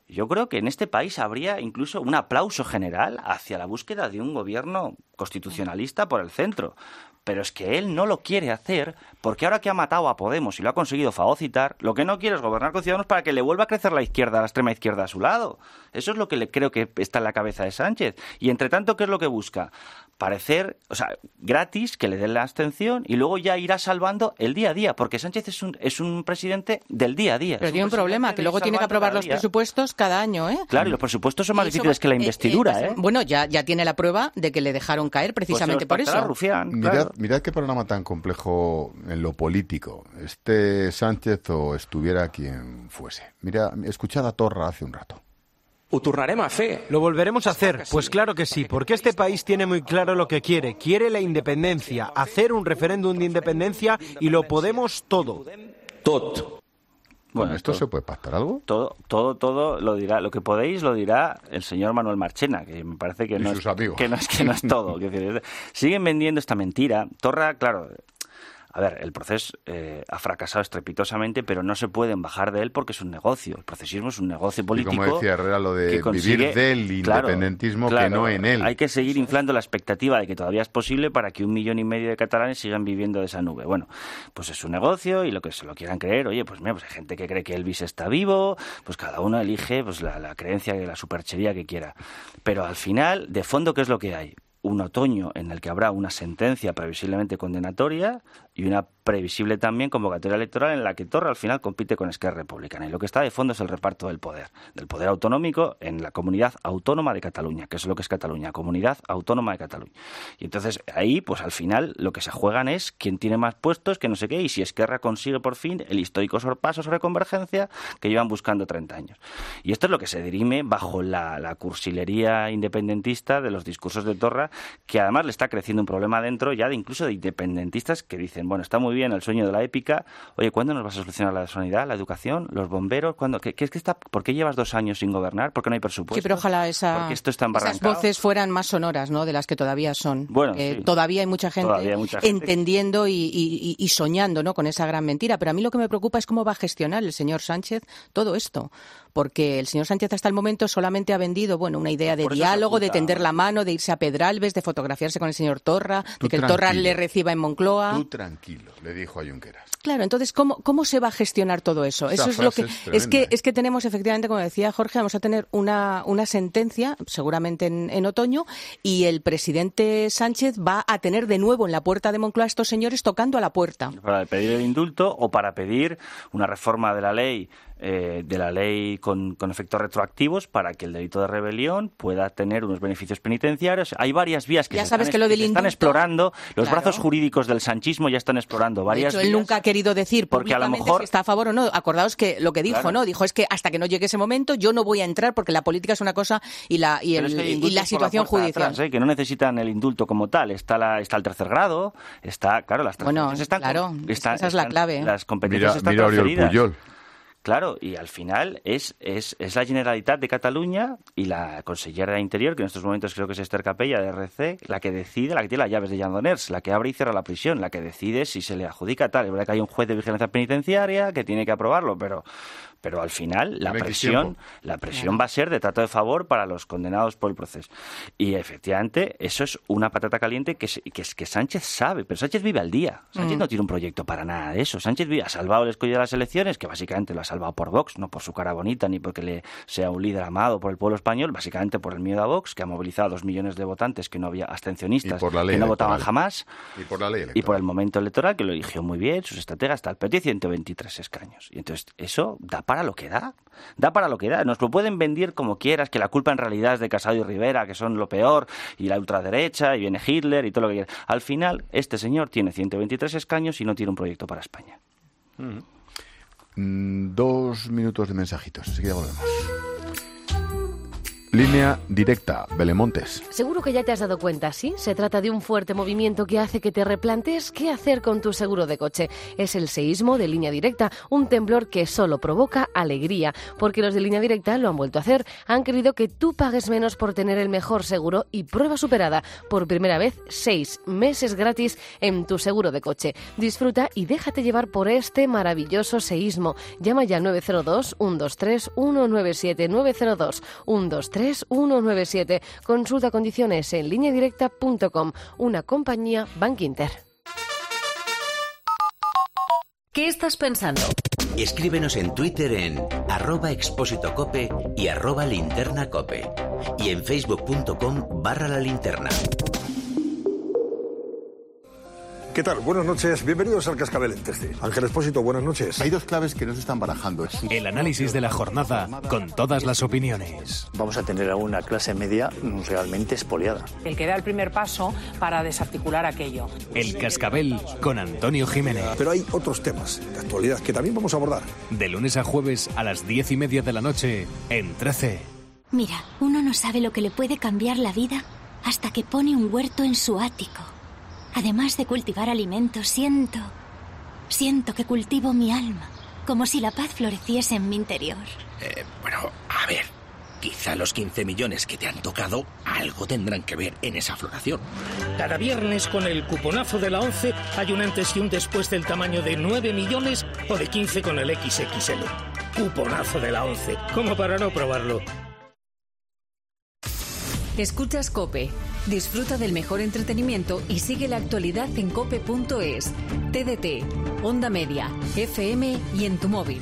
Yo creo que en este país habría incluso un aplauso general hacia la búsqueda de un gobierno constitucionalista por el centro. Pero es que él no lo quiere hacer porque ahora que ha matado a Podemos y lo ha conseguido fagocitar, lo que no quiere es gobernar con Ciudadanos para que le vuelva a crecer la izquierda, la extrema izquierda a su lado. Eso es lo que le creo que está en la cabeza de Sánchez. Y entre tanto, ¿qué es lo que busca? Parecer, o sea, gratis, que le den la abstención y luego ya irá salvando el día a día, porque Sánchez es un, es un presidente del día a día. Pero tiene un problema, que luego tiene que aprobar los presupuestos cada año, ¿eh? Claro, y los presupuestos son más difíciles que la investidura, ¿eh? Bueno, ya, ya tiene la prueba de que le dejaron caer precisamente por eso. Rufián, mirad, claro. mirad qué panorama tan complejo en lo político. Esté Sánchez o estuviera quien fuese. Mira, escuchad a Torra hace un rato. Ho tornarem a fer. Lo volveremos a hacer, pues claro que sí, porque este país tiene muy claro lo que quiere. Quiere la independencia, hacer un referéndum de independencia y lo podemos todo. Tot. Bueno, ¿esto todo, se puede pactar algo? Todo, todo, todo lo dirá. Lo que podéis lo dirá el señor Manuel Marchena, que me parece que, no es, que, no, es, que no es todo. Siguen vendiendo esta mentira. Torra, claro... A ver, el proceso eh, ha fracasado estrepitosamente, pero no se pueden bajar de él porque es un negocio. El procesismo es un negocio político. Y como decía Herrera, lo de consigue, vivir del independentismo, claro, que no en él. Hay que seguir inflando la expectativa de que todavía es posible para que un millón y medio de catalanes sigan viviendo de esa nube. Bueno, pues es un negocio y lo que se lo quieran creer, oye, pues mira, pues hay gente que cree que Elvis está vivo, pues cada uno elige pues la, la creencia de la superchería que quiera. Pero al final, de fondo, ¿qué es lo que hay? Un otoño en el que habrá una sentencia previsiblemente condenatoria y una previsible también convocatoria electoral en la que Torra al final compite con Esquerra Republicana. Y lo que está de fondo es el reparto del poder, del poder autonómico en la Comunidad Autónoma de Cataluña, que es lo que es Cataluña, Comunidad Autónoma de Cataluña. Y entonces ahí, pues al final, lo que se juegan es quién tiene más puestos, que no sé qué, y si Esquerra consigue por fin el histórico sorpaso sobre convergencia que llevan buscando treinta años. Y esto es lo que se dirime bajo la, la cursilería independentista de los discursos de Torra, que además le está creciendo un problema dentro ya de incluso de independentistas que dicen, bueno, está muy bien el sueño de la épica, oye, ¿cuándo nos vas a solucionar la sanidad, la educación, los bomberos? ¿Cuándo? ¿Qué, qué es que está? ¿Por qué llevas dos años sin gobernar? ¿Por qué no hay presupuesto? Sí, pero ojalá esa, porque esto está esas voces fueran más sonoras, ¿no?, de las que todavía son. Bueno, eh, sí. Todavía hay mucha gente, hay mucha gente entendiendo y, y, y soñando, ¿no?, con esa gran mentira. Pero a mí lo que me preocupa es cómo va a gestionar el señor Sánchez todo esto. Porque el señor Sánchez hasta el momento solamente ha vendido, bueno, una idea de Por eso diálogo, se de tender la mano, de irse a Pedralbes, de fotografiarse con el señor Torra, Tú de que el tranquilo. Torra le reciba en Moncloa. Tú tranquilo, le dijo a Junqueras. Claro, entonces, ¿cómo, cómo se va a gestionar todo eso? Esa Eso es lo que frase es es que tremenda, ¿eh? es que tenemos efectivamente, como decía Jorge, vamos a tener una, una sentencia, seguramente en, en otoño, y el presidente Sánchez va a tener de nuevo en la puerta de Moncloa a estos señores tocando a la puerta. Para pedir el indulto o para pedir una reforma de la ley eh, de la ley con, con efectos retroactivos para que el delito de rebelión pueda tener unos beneficios penitenciarios. Hay varias vías que, Ya se, sabes están, que lo que del se están indulto- explorando. Los Claro. brazos jurídicos del sanchismo ya están explorando De varias hecho, él vías. nunca ha querido decir porque a lo públicamente mejor- si está a favor o no. Acordaos que lo que dijo, Claro. ¿no? Dijo es que hasta que no llegue ese momento yo no voy a entrar porque la política es una cosa y la y, Pero el- es que hay y indultos la por situación puerta de judicial. atrás, ¿eh? Que no necesitan el indulto como tal. Está la, está el tercer grado, está, claro, las Bueno, transferencias están, claro, están- esa es la están- clave. Las competencias Mira, están mira a Oriol transferidas. Pujol. Claro, y al final es, es, es la Generalitat de Cataluña y la consellera de Interior, que en estos momentos creo que es Esther Capella de R C, la que decide, la que tiene las llaves de Lledoners, la que abre y cierra la prisión, la que decide si se le adjudica tal. Es verdad que hay un juez de vigilancia penitenciaria que tiene que aprobarlo, pero, pero al final la Tiene presión, tiempo. la presión va a ser de trato de favor para los condenados por el proceso. Y efectivamente eso es una patata caliente que, se- que, es- que Sánchez sabe, pero Sánchez vive al día. Sánchez Mm. no tiene un proyecto para nada de eso. Sánchez vive, ha salvado el escollo de las elecciones, que básicamente lo ha salvado por Vox, no por su cara bonita ni porque le sea un líder amado por el pueblo español, básicamente por el miedo a Vox, que ha movilizado a dos millones de votantes que no había abstencionistas, Y por la ley que no electoral. votaban jamás, Y por la ley y electoral. por el momento electoral, que lo eligió muy bien, sus estrategas, tal, pero tiene ciento veintitrés escaños. Y entonces eso da para lo que da. Da para lo que da. Nos lo pueden vender como quieras, que la culpa en realidad es de Casado y Rivera, que son lo peor, y la ultraderecha, y viene Hitler, y todo lo que quieras. Al final, este señor tiene ciento veintitrés escaños y no tiene un proyecto para España. Mm, dos minutos de mensajitos, así que ya volvemos. Línea directa, Belemontes. Seguro que ya te has dado cuenta, ¿sí? Se trata de un fuerte movimiento que hace que te replantees qué hacer con tu seguro de coche. Es el seísmo de Línea Directa, un temblor que solo provoca alegría, porque los de Línea Directa lo han vuelto a hacer. Han querido que tú pagues menos por tener el mejor seguro y prueba superada. Por primera vez, seis meses gratis en tu seguro de coche. Disfruta y déjate llevar por este maravilloso seísmo. Llama ya al nueve cero dos, uno dos tres, uno nueve siete, nueve cero dos, uno dos tres, uno nueve siete. Consulta condiciones en línea directa punto com, una compañía Bankinter. ¿Qué estás pensando? Escríbenos en Twitter en arroba expósitocope y arroba linternacope y en facebook.com barra la linterna. ¿Qué tal? Buenas noches. Bienvenidos al Cascabel en Teste. Ángel Expósito, buenas noches. Hay dos claves que no se están barajando. El análisis de la jornada con todas las opiniones. Vamos a tener a una clase media realmente expoliada. El que da el primer paso para desarticular aquello. El Cascabel con Antonio Jiménez. Pero hay otros temas de actualidad que también vamos a abordar. De lunes a jueves a las diez y media de la noche en trece. Mira, uno no sabe lo que le puede cambiar la vida hasta que pone un huerto en su ático. Además de cultivar alimentos, siento... Siento que cultivo mi alma, como si la paz floreciese en mi interior. Eh, bueno, a ver, quizá los quince millones que te han tocado algo tendrán que ver en esa floración. Cada viernes con el cuponazo de la once hay un antes y un después del tamaño de nueve millones o de quince con el equis equis ele. Cuponazo de la once, como para no probarlo. Escuchas COPE. Disfruta del mejor entretenimiento y sigue la actualidad en cope punto es, T D T, Onda Media, F M y en tu móvil.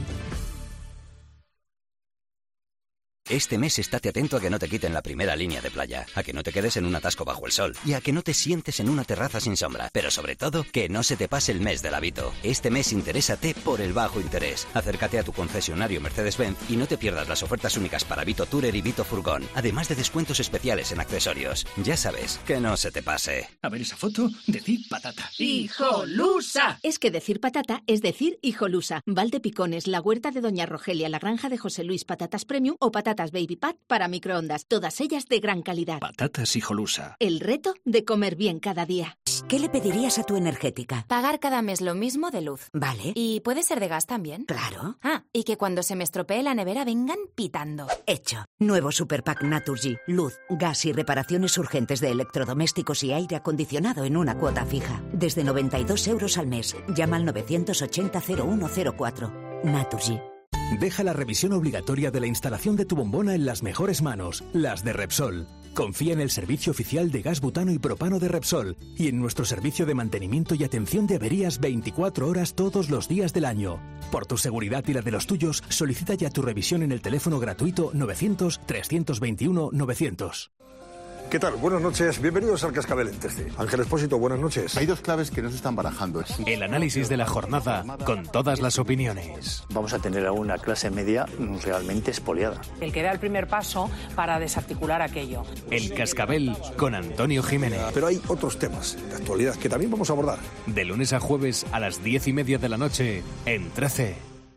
Este mes estate atento a que no te quiten la primera línea de playa, a que no te quedes en un atasco bajo el sol y a que no te sientes en una terraza sin sombra. Pero sobre todo, que no se te pase el mes del Avito. Este mes interésate por el bajo interés. Acércate a tu concesionario Mercedes-Benz y no te pierdas las ofertas únicas para Vito Tourer y Vito Furgón, además de descuentos especiales en accesorios. Ya sabes, que no se te pase. A ver esa foto, decir patata. ¡Hijolusa! Es que decir patata es decir hijolusa. Valdepicones, la huerta de Doña Rogelia, la granja de José Luis, patatas premium o patatas Baby Pat para microondas, todas ellas de gran calidad. Patatas Hijolusa. El reto de comer bien cada día. ¿Qué le pedirías a tu energética? Pagar cada mes lo mismo de luz. Vale. ¿Y puede ser de gas también? Claro. Ah, y que cuando se me estropee la nevera vengan pitando. Hecho. Nuevo Superpack Naturgy. Luz, gas y reparaciones urgentes de electrodomésticos y aire acondicionado en una cuota fija. Desde noventa y dos euros al mes. Llama al novecientos ochenta cero uno cero cuatro. Naturgy. Deja la revisión obligatoria de la instalación de tu bombona en las mejores manos, las de Repsol. Confía en el servicio oficial de gas butano y propano de Repsol y en nuestro servicio de mantenimiento y atención de averías veinticuatro horas todos los días del año. Por tu seguridad y la de los tuyos, solicita ya tu revisión en el teléfono gratuito novecientos, trescientos veintiuno, novecientos. ¿Qué tal? Buenas noches. Bienvenidos al Cascabel en Teste. Ángel Expósito, buenas noches. Hay dos claves que no se están barajando. El análisis de la jornada con todas las opiniones. Vamos a tener a una clase media realmente expoliada. El que da el primer paso para desarticular aquello. El Cascabel con Antonio Jiménez. Pero hay otros temas de actualidad que también vamos a abordar. De lunes a jueves a las diez y media de la noche en trece.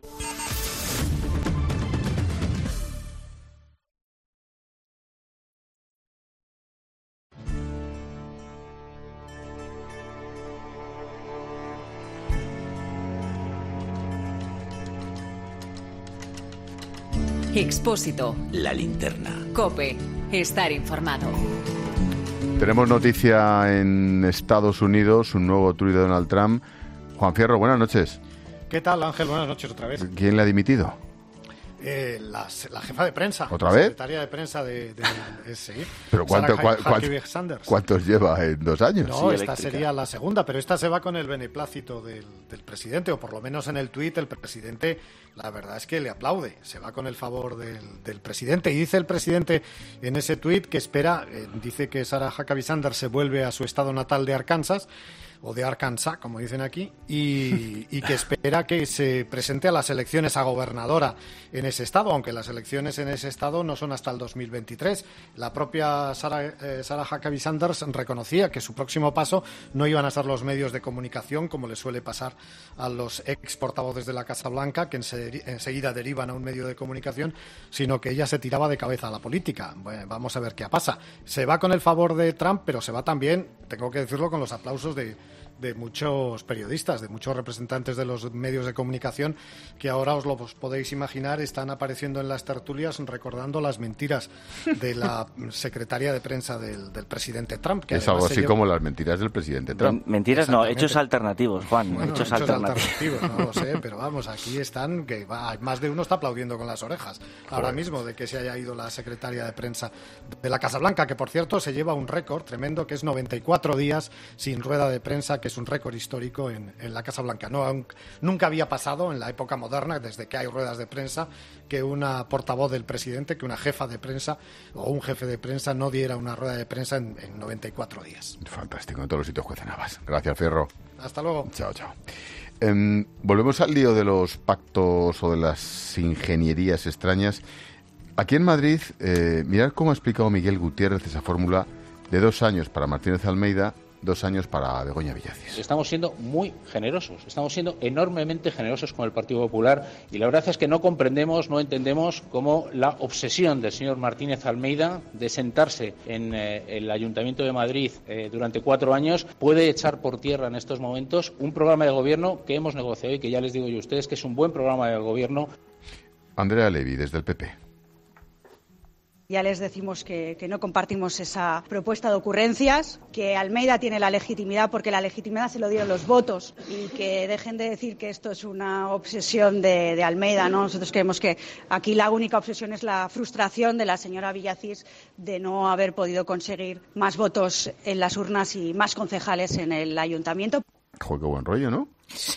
Expósito. La linterna. COPE. Estar informado. Tenemos noticia en Estados Unidos, un nuevo tuit de Donald Trump. Juan Fierro, buenas noches. ¿Qué tal, Ángel? Buenas noches otra vez. ¿Quién le ha dimitido? Eh, la, la jefa de prensa. ¿Otra la vez? Secretaria de prensa de... de, de sí. ¿Pero cuánto, Sarah cua, Huckabee Sanders. ¿Cuántos lleva en dos años? No, sí, esta eléctrica. Sería la segunda, pero esta se va con el beneplácito del, del presidente, o por lo menos en el tuit el presidente, la verdad es que le aplaude, se va con el favor del, del presidente. Y dice el presidente en ese tuit que espera, eh, dice que Sarah Huckabee Sanders se vuelve a su estado natal de Arkansas, o de Arkansas, como dicen aquí, y, y que espera que se presente a las elecciones a gobernadora en ese estado, aunque las elecciones en ese estado no son hasta el dos mil veintitrés. La propia Sarah, eh, Sarah Huckabee Sanders reconocía que su próximo paso no iban a ser los medios de comunicación, como le suele pasar a los ex portavoces de la Casa Blanca, que ense- enseguida derivan a un medio de comunicación, sino que ella se tiraba de cabeza a la política. Bueno, vamos a ver qué pasa. Se va con el favor de Trump, pero se va también, tengo que decirlo, con los aplausos de, de muchos periodistas, de muchos representantes de los medios de comunicación, que ahora os lo podéis imaginar, están apareciendo en las tertulias recordando las mentiras de la secretaria de prensa del, del presidente Trump. Que es algo así lleva... como las mentiras del presidente Trump. Mentiras no, hechos alternativos, Juan. Bueno, hechos, hechos alternativos. alternativos, no lo sé, pero vamos, aquí están, que va, más de uno está aplaudiendo con las orejas ahora Joder. mismo de que se haya ido la secretaria de prensa de la Casa Blanca, que por cierto se lleva un récord tremendo, que es noventa y cuatro días sin rueda de prensa, que es un récord histórico en, en la Casa Blanca. No, aun, nunca había pasado en la época moderna, desde que hay ruedas de prensa, que una portavoz del presidente, que una jefa de prensa o un jefe de prensa no diera una rueda de prensa en, en noventa y cuatro días. Fantástico, en todos los sitios cuecen habas. Gracias, Fierro. Hasta luego. Chao, chao. Eh, volvemos al lío de los pactos o de las ingenierías extrañas. Aquí en Madrid, eh, mirad cómo ha explicado Miguel Gutiérrez esa fórmula de dos años para Martínez Almeida, dos años para Begoña Villacís. Estamos siendo muy generosos, estamos siendo enormemente generosos con el Partido Popular y la verdad es que no comprendemos, no entendemos cómo la obsesión del señor Martínez Almeida de sentarse en eh, el Ayuntamiento de Madrid eh, durante cuatro años puede echar por tierra en estos momentos un programa de gobierno que hemos negociado y que ya les digo yo a ustedes que es un buen programa de gobierno. Andrea Levy, desde el P P. Ya les decimos que, que no compartimos esa propuesta de ocurrencias, que Almeida tiene la legitimidad porque la legitimidad se lo dieron los votos y que dejen de decir que esto es una obsesión de, de Almeida, ¿no? Nosotros creemos que aquí la única obsesión es la frustración de la señora Villacís de no haber podido conseguir más votos en las urnas y más concejales en el ayuntamiento. Joder, qué buen rollo, ¿no?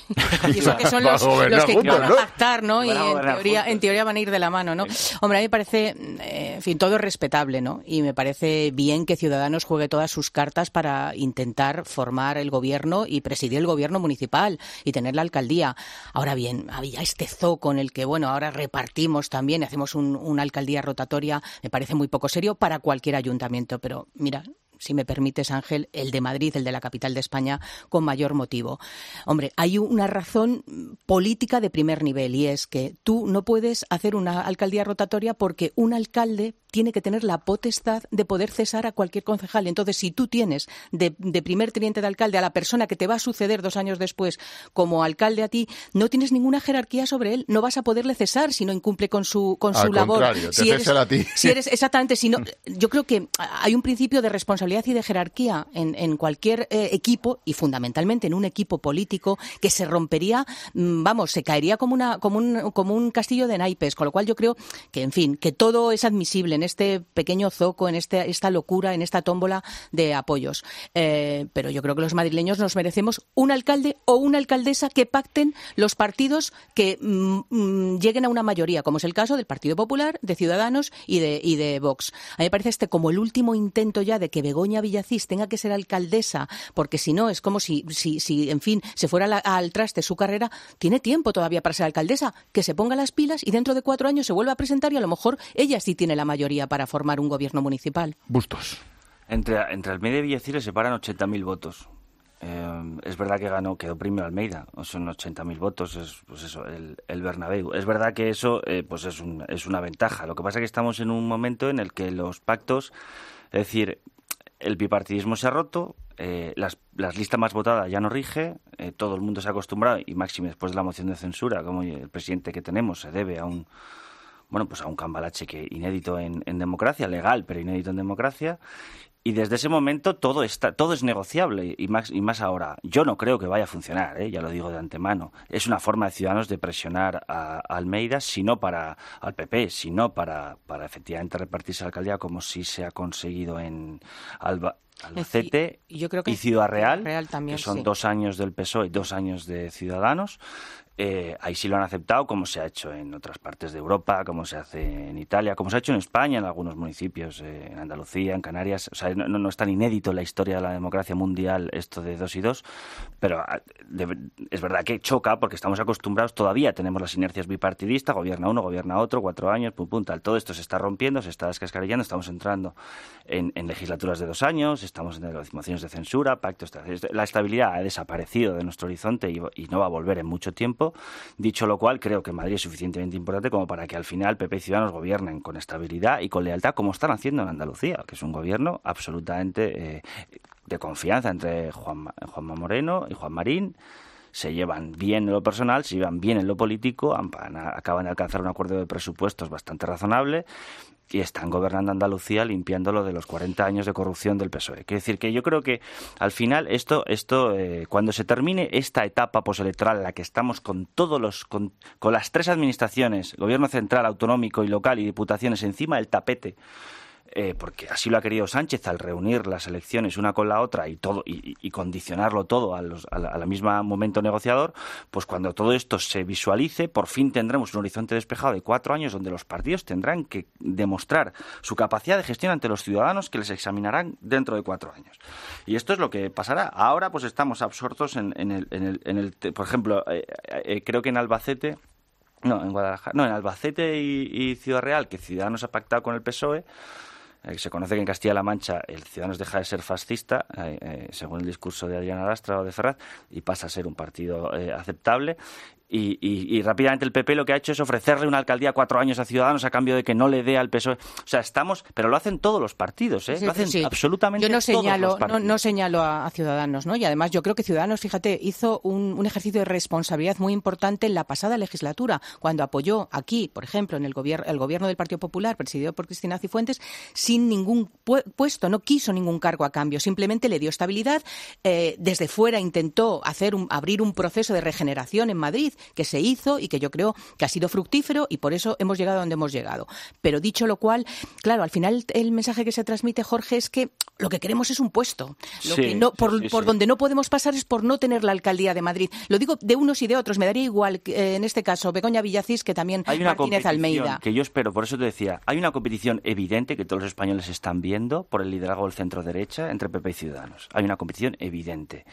Y eso que son los, los que van a pactar, ¿no? Y en teoría, en teoría van a ir de la mano, ¿no? Hombre, a mí me parece, eh, en fin, todo es respetable, ¿no? Y me parece bien que Ciudadanos juegue todas sus cartas para intentar formar el gobierno y presidir el gobierno municipal y tener la alcaldía. Ahora bien, había este zoco en el que, bueno, ahora repartimos también, hacemos un, una alcaldía rotatoria, me parece muy poco serio para cualquier ayuntamiento, pero mira, si me permites, Ángel, el de Madrid, el de la capital de España, con mayor motivo. Hombre, hay una razón política de primer nivel y es que tú no puedes hacer una alcaldía rotatoria porque un alcalde tiene que tener la potestad de poder cesar a cualquier concejal. Entonces, si tú tienes de, de primer teniente de alcalde a la persona que te va a suceder dos años después como alcalde a ti, no tienes ninguna jerarquía sobre él. No vas a poderle cesar si no incumple con su con su labor. Al contrario, te si eres, cesa a ti. Si eres, exactamente, si no, yo creo que hay un principio de responsabilidad y de jerarquía en, en cualquier eh, equipo y fundamentalmente en un equipo político que se rompería, vamos, se caería como, una, como, un, como un castillo de naipes, con lo cual yo creo que, en fin, que todo es admisible en este pequeño zoco, en este, esta locura, en esta tómbola de apoyos. Eh, pero yo creo que los madrileños nos merecemos un alcalde o una alcaldesa que pacten los partidos que mm, lleguen a una mayoría, como es el caso del Partido Popular, de Ciudadanos y de, y de Vox. A mí me parece este como el último intento ya de que Begoña Villacís tenga que ser alcaldesa, porque si no es como si, si, si en fin, se fuera la, al traste su carrera. Tiene tiempo todavía para ser alcaldesa, que se ponga las pilas y dentro de cuatro años se vuelva a presentar y a lo mejor ella sí tiene la mayoría para formar un gobierno municipal. Bustos. Entre, entre Almeida y Villacís le separan ochenta mil votos. Eh, es verdad que ganó, quedó primero Almeida, son ochenta mil votos, es pues eso, el, el Bernabéu. Es verdad que eso eh, pues es, un, es una ventaja. Lo que pasa es que estamos en un momento en el que los pactos, es decir, el bipartidismo se ha roto, eh, las, las listas más votadas ya no rige, eh, todo el mundo se ha acostumbrado, y máxime después de la moción de censura, como el presidente que tenemos se debe a un bueno pues a un cambalache que inédito en, en democracia, legal, pero inédito en democracia. Y desde ese momento todo está, todo es negociable, y más, y más ahora. Yo no creo que vaya a funcionar, ¿eh? Ya lo digo de antemano. Es una forma de Ciudadanos de presionar a, a Almeida, sino para al P P, sino para, para efectivamente repartirse la alcaldía, como sí se ha conseguido en Alba, Albacete y, yo creo que y Ciudad Real, Real también, que son sí. dos años del P S O E y dos años de Ciudadanos. Eh, ahí sí lo han aceptado, como se ha hecho en otras partes de Europa, como se hace en Italia, como se ha hecho en España, en algunos municipios, eh, en Andalucía, en Canarias. O sea, no, no es tan inédito en la historia de la democracia mundial esto de dos y dos, pero de, es verdad que choca porque estamos acostumbrados, todavía tenemos las inercias bipartidistas, gobierna uno, gobierna otro, cuatro años, pum, pum, tal. Todo esto se está rompiendo, se está descascarillando, estamos entrando en, en legislaturas de dos años, estamos en las mociones de censura, pactos. La estabilidad ha desaparecido de nuestro horizonte y, y no va a volver en mucho tiempo. Dicho lo cual, creo que Madrid es suficientemente importante como para que al final P P y Ciudadanos gobiernen con estabilidad y con lealtad, como están haciendo en Andalucía, que es un gobierno absolutamente eh, de confianza entre Juan, Juanma Moreno y Juan Marín. Se llevan bien en lo personal, se llevan bien en lo político, han, han, acaban de alcanzar un acuerdo de presupuestos bastante razonable y están gobernando Andalucía limpiándolo de los cuarenta años de corrupción del P S O E. Quiero decir que yo creo que al final esto, esto eh, cuando se termine esta etapa postelectoral en la que estamos con todos los con, con las tres administraciones, gobierno central, autonómico y local y diputaciones encima del tapete, Eh, porque así lo ha querido Sánchez al reunir las elecciones una con la otra y todo y, y condicionarlo todo a los, a la, a la misma momento negociador, pues cuando todo esto se visualice, por fin tendremos un horizonte despejado de cuatro años donde los partidos tendrán que demostrar su capacidad de gestión ante los ciudadanos que les examinarán dentro de cuatro años. Y esto es lo que pasará. Ahora pues estamos absortos en, en, el, en, el, en el... Por ejemplo, eh, eh, creo que en Albacete... No, en Guadalajara... No, en Albacete y, y Ciudad Real, que Ciudadanos ha pactado con el P S O E, Eh, se conoce que en Castilla-La Mancha el Ciudadanos deja de ser fascista, eh, eh, según el discurso de Adriana Lastra o de Ferraz, y pasa a ser un partido eh, aceptable. Y, y, y rápidamente el P P lo que ha hecho es ofrecerle una alcaldía cuatro años a Ciudadanos a cambio de que no le dé al P S O E. O sea, estamos... Pero lo hacen todos los partidos, ¿eh? Sí, lo hacen sí. absolutamente yo no todos señalo, los partidos. No, no señalo a, a Ciudadanos, ¿no? Y además yo creo que Ciudadanos, fíjate, hizo un, un ejercicio de responsabilidad muy importante en la pasada legislatura, cuando apoyó aquí, por ejemplo, en el, gobier el gobierno del Partido Popular, presidido por Cristina Cifuentes, sin ningún pu puesto, no quiso ningún cargo a cambio, simplemente le dio estabilidad. Eh, desde fuera intentó hacer un, abrir un proceso de regeneración en Madrid, que se hizo y que yo creo que ha sido fructífero y por eso hemos llegado a donde hemos llegado. Pero dicho lo cual, claro, al final el mensaje que se transmite, Jorge, es que lo que queremos es un puesto. Lo sí, que no, por sí, sí, por sí. donde no podemos pasar es por no tener la alcaldía de Madrid. Lo digo de unos y de otros. Me daría igual, eh, en este caso, Begoña Villacís, que también hay una Martínez Almeida. Que yo espero, por eso te decía, hay una competición evidente que todos los españoles están viendo por el liderazgo del centro-derecha entre P P y Ciudadanos. Hay una competición evidente.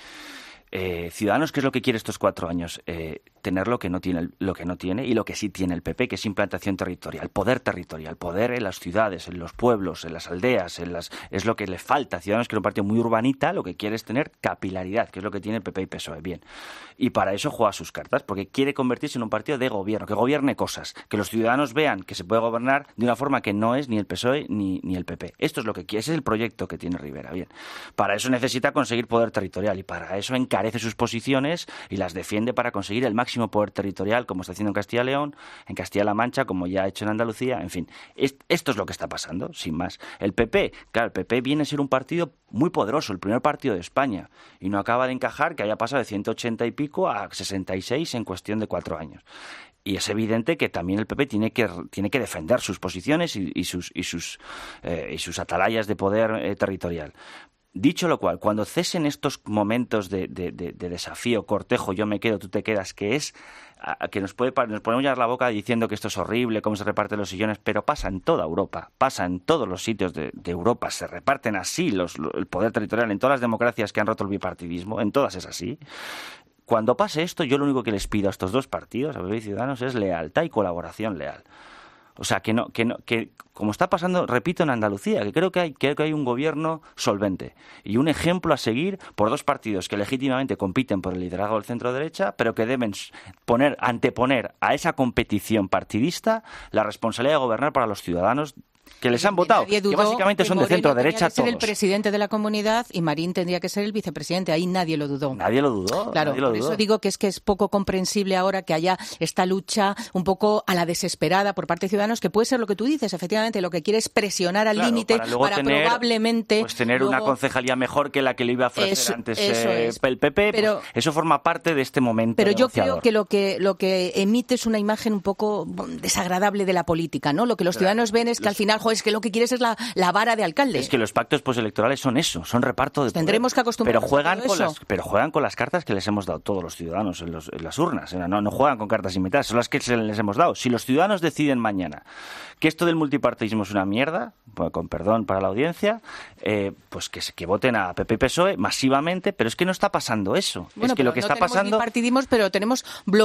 Eh, Ciudadanos, ¿qué es lo que quiere estos cuatro años? Eh, tener lo que no tiene lo que no tiene y lo que sí tiene el P P, que es implantación territorial, poder territorial, poder en las ciudades, en los pueblos, en las aldeas, en las es lo que le falta a Ciudadanos, que es un partido muy urbanita, lo que quiere es tener capilaridad, que es lo que tiene el P P y P S O E. Bien. Y para eso juega sus cartas, porque quiere convertirse en un partido de gobierno, que gobierne cosas, que los ciudadanos vean que se puede gobernar de una forma que no es ni el P S O E ni, ni el P P. Esto es lo que quiere, ese es el proyecto que tiene Rivera. Bien. Para eso necesita conseguir poder territorial y para eso encarece sus posiciones y las defiende para conseguir el máximo poder territorial, como está haciendo en Castilla y León, en Castilla-La Mancha, como ya ha hecho en Andalucía, en fin. Es, esto es lo que está pasando, sin más. El P P, claro, el P P viene a ser un partido muy poderoso, el primer partido de España, y no acaba de encajar que haya pasado de ciento ochenta y pico a sesenta y seis en cuestión de cuatro años. Y es evidente que también el P P tiene que, tiene que defender sus posiciones y, y, sus, y, sus, eh, y sus atalayas de poder eh, territorial. Dicho lo cual, cuando cesen estos momentos de, de, de, de desafío, cortejo, yo me quedo, tú te quedas, que es a, que nos puede nos podemos llenar la boca diciendo que esto es horrible, cómo se reparten los sillones, pero pasa en toda Europa, pasa en todos los sitios de, de Europa, se reparten así los, el poder territorial en todas las democracias que han roto el bipartidismo, en todas es así. Cuando pase esto, yo lo único que les pido a estos dos partidos, a P P y Ciudadanos, es lealtad y colaboración leal. O sea, que no, que no, que como está pasando, repito, en Andalucía, que creo que hay, creo que hay un gobierno solvente y un ejemplo a seguir por dos partidos que legítimamente compiten por el liderazgo del centro derecha, pero que deben poner, anteponer a esa competición partidista la responsabilidad de gobernar para los ciudadanos que les han votado, que básicamente son de centro derecha todos. Ser el presidente de la comunidad y Marín tendría que ser el vicepresidente. Ahí nadie lo dudó. Nadie lo dudó. Claro, nadie lo por dudó. eso digo que es que es poco comprensible ahora que haya esta lucha un poco a la desesperada por parte de Ciudadanos, que puede ser lo que tú dices, efectivamente, lo que quiere es presionar al Claro, límite para, para tener, probablemente pues tener luego... una concejalía mejor que la que le iba a ofrecer eso, antes eso eh, es. el P P. Pero, pues eso forma parte de este momento Pero yo negociador. creo que lo que lo que emite es una imagen un poco desagradable de la política, ¿no? Lo que los Claro, ciudadanos ven es que los... al final joder, es que lo que quieres es la, la vara de alcalde. Es que los pactos postelectorales son eso, son reparto de poder. Tendremos que acostumbrarnos pero juegan a todo con eso. las, Pero juegan con las cartas que les hemos dado todos los ciudadanos en, los, en las urnas. No, no juegan con cartas inventadas, son las que se les hemos dado. Si los ciudadanos deciden mañana que esto del multipartidismo es una mierda, pues, con perdón para la audiencia, eh, pues que, que voten a P P y P S O E masivamente, pero es que no está pasando eso. Bueno, es que lo que no está tenemos pasando... ni partidismos, pero tenemos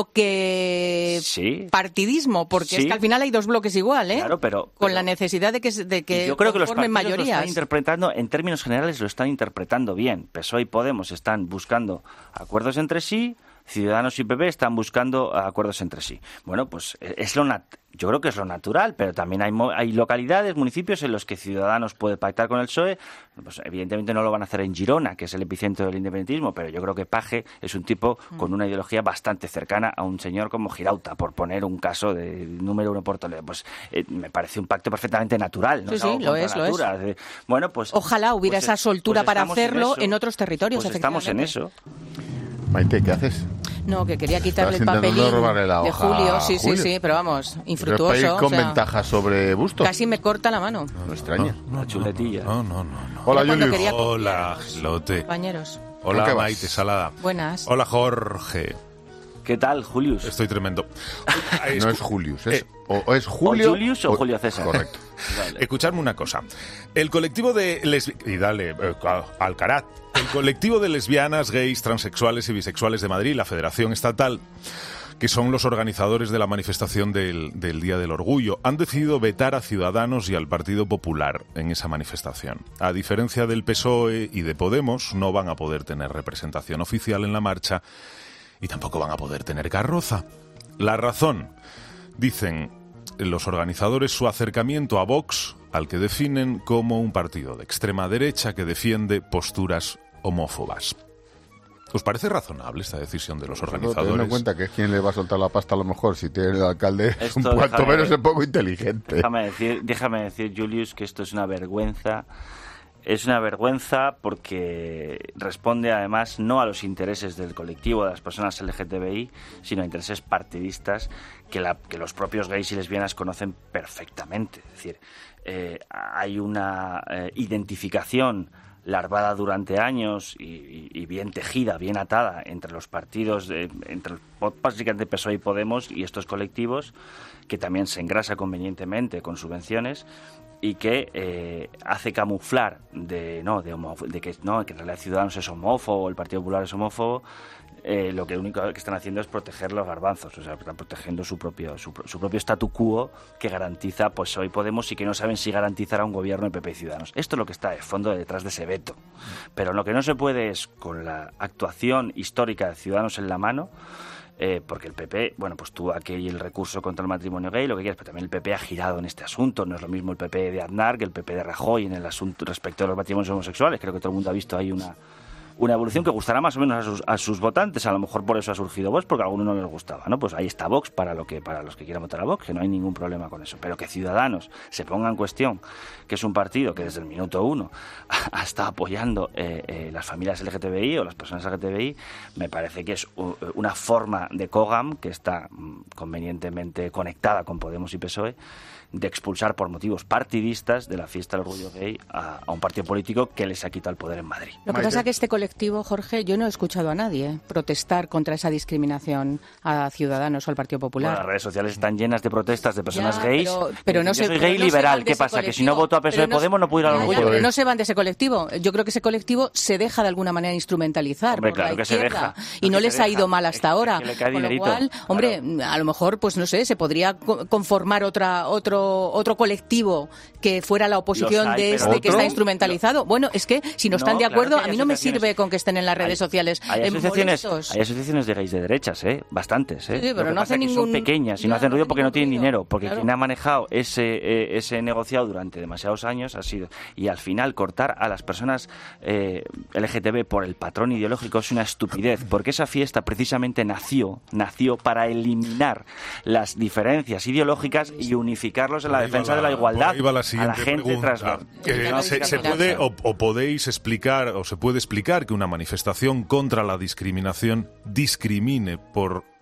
bloque sí, partidismo, porque sí, es que al final hay dos bloques igual, ¿eh? Claro, pero... Con pero la necesidad de que, de que yo creo que los conformen partidos lo mayorías. están interpretando, en términos generales, lo están interpretando bien. P S O E y Podemos están buscando acuerdos entre sí, Ciudadanos y P P están buscando acuerdos entre sí. Bueno, pues es lo nat- yo creo que es lo natural, pero también hay, mo- hay localidades, municipios en los que Ciudadanos puede pactar con el P S O E. Pues evidentemente no lo van a hacer en Girona, que es el epicentro del independentismo, pero yo creo que Paje es un tipo con una ideología bastante cercana a un señor como Girauta, por poner un caso de número uno por Toledo. Pues eh, me parece un pacto perfectamente natural. ¿no? Sí, sí, lo es, lo es. Bueno, pues ojalá hubiera pues, esa soltura pues para estamos en hacerlo eso. en otros territorios. Pues estamos en eso. Maite, ¿qué haces? No, que quería quitarle el Estás papelín intentando robarle la de hoja Julio. a Sí, sí, Julio. sí, pero vamos, Pero infructuoso. para ir con o sea, ventaja sobre Bustos. casi me corta la mano. No extraña. La chuletilla. No, no, no. no. Hola, Era cuando Julius. quería Hola, Lote. Compañeros. ¿Con qué Hola, vas? Maite Salada. Buenas. Hola, Jorge. ¿Qué tal, Julius? Estoy tremendo. No es Julius, es, Eh, o, o es Julio... ¿O Julius o Julio César? Correcto. Vale. Escuchadme una cosa. El colectivo de lesbianas... Y dale, eh, Alcaraz. El colectivo de lesbianas, gays, transexuales y bisexuales de Madrid, la Federación Estatal, que son los organizadores de la manifestación del, del Día del Orgullo, han decidido vetar a Ciudadanos y al Partido Popular en esa manifestación. A diferencia del P S O E y de Podemos, no van a poder tener representación oficial en la marcha y tampoco van a poder tener carroza. La razón, dicen los organizadores, su acercamiento a Vox, al que definen como un partido de extrema derecha que defiende posturas homófobas. ¿Os parece razonable esta decisión de los organizadores? Teniendo en cuenta que es quien le va a soltar la pasta a lo mejor si tiene el alcalde Esto, un cuanto déjame- menos un poco inteligente. Déjame decir, déjame decir, Julius, que esto es una vergüenza. Es una vergüenza porque responde además no a los intereses del colectivo de las personas L G T B I, sino a intereses partidistas que, la, que los propios gays y lesbianas conocen perfectamente. Es decir, eh, hay una eh, identificación larvada durante años y, y, y bien tejida, bien atada entre los partidos, de, entre básicamente P S O E y Podemos y estos colectivos, que también se engrasa convenientemente con subvenciones y que eh, hace camuflar de no de, homo, de que no que en realidad Ciudadanos es homófobo, el Partido Popular es homófobo. Eh, lo que único que están haciendo es proteger los garbanzos, o sea, están protegiendo su propio su, su propio statu quo que garantiza pues hoy Podemos y que no saben si garantizará un gobierno de P P y Ciudadanos. Esto es lo que está de fondo detrás de ese veto. Pero lo que no se puede es, con la actuación histórica de Ciudadanos en la mano, eh, porque el P P, bueno, pues tuvo aquí el recurso contra el matrimonio gay, lo que quieras, pero también el P P ha girado en este asunto. No es lo mismo el P P de Aznar que el P P de Rajoy en el asunto respecto a los matrimonios homosexuales. Creo que todo el mundo ha visto ahí una una evolución que gustará más o menos a sus, a sus votantes. A lo mejor por eso ha surgido Vox, porque a algunos no les gustaba, ¿no? Pues ahí está Vox para lo que para los que quieran votar a Vox, que no hay ningún problema con eso. Pero que Ciudadanos se ponga en cuestión que es un partido que desde el minuto uno ha estado apoyando eh, eh, las familias L G T B I o las personas L G T B I, me parece que es u, una forma de COGAM que está mm, convenientemente conectada con Podemos y P S O E, de expulsar por motivos partidistas de la fiesta del orgullo gay a, a un partido político que les ha quitado el poder en Madrid. Lo que pasa es que este colectivo, Jorge, yo no he escuchado a nadie protestar contra esa discriminación a Ciudadanos o al Partido Popular. Bueno, las redes sociales están llenas de protestas de personas Ya, gays. pero, pero no yo se, soy pero gay no se liberal. van de ¿Qué ese pasa? Que si colectivo. no voto a P S O E Pero no- Podemos no puedo ir al Ya, ya, orgullo. pero no se van de ese colectivo. Yo creo que ese colectivo se deja de alguna manera instrumentalizar Hombre, por claro la que se izquierda deja. y Claro no que les se ha deja. ido mal hasta Es que- ahora. es que le cae Con lo dinerito. cual, hombre, a lo mejor, pues no sé, se podría co- conformar otra otro otro colectivo que fuera la oposición Los hay, de pero este que ¿otro? está instrumentalizado. Bueno, es que si no están No, de claro acuerdo, que hay a mí no me asociaciones. sirve con que estén en las redes sociales Hay eh, asociaciones, molestos. hay asociaciones de gays de derechas, ¿eh? Bastantes, ¿eh? Sí, sí, pero Lo que no pasa hacen es que son ningún- pequeñas y ya, no hacen no ruido hacen porque no tienen ningún dinero. Porque claro. quien ha manejado ese eh, ese negociado durante demasiados años ha sido... Y al final cortar a las personas eh, L G T B por el patrón ideológico es una estupidez. Porque esa fiesta precisamente nació, nació para eliminar las diferencias ideológicas y unificarlos en la Ahí va defensa de la por igualdad ahí va la a la siguiente gente pregunta. tras... Eh, No, se, se discriminación. puede o, o podéis explicar o se puede explicar que una manifestación contra la discriminación discrimine por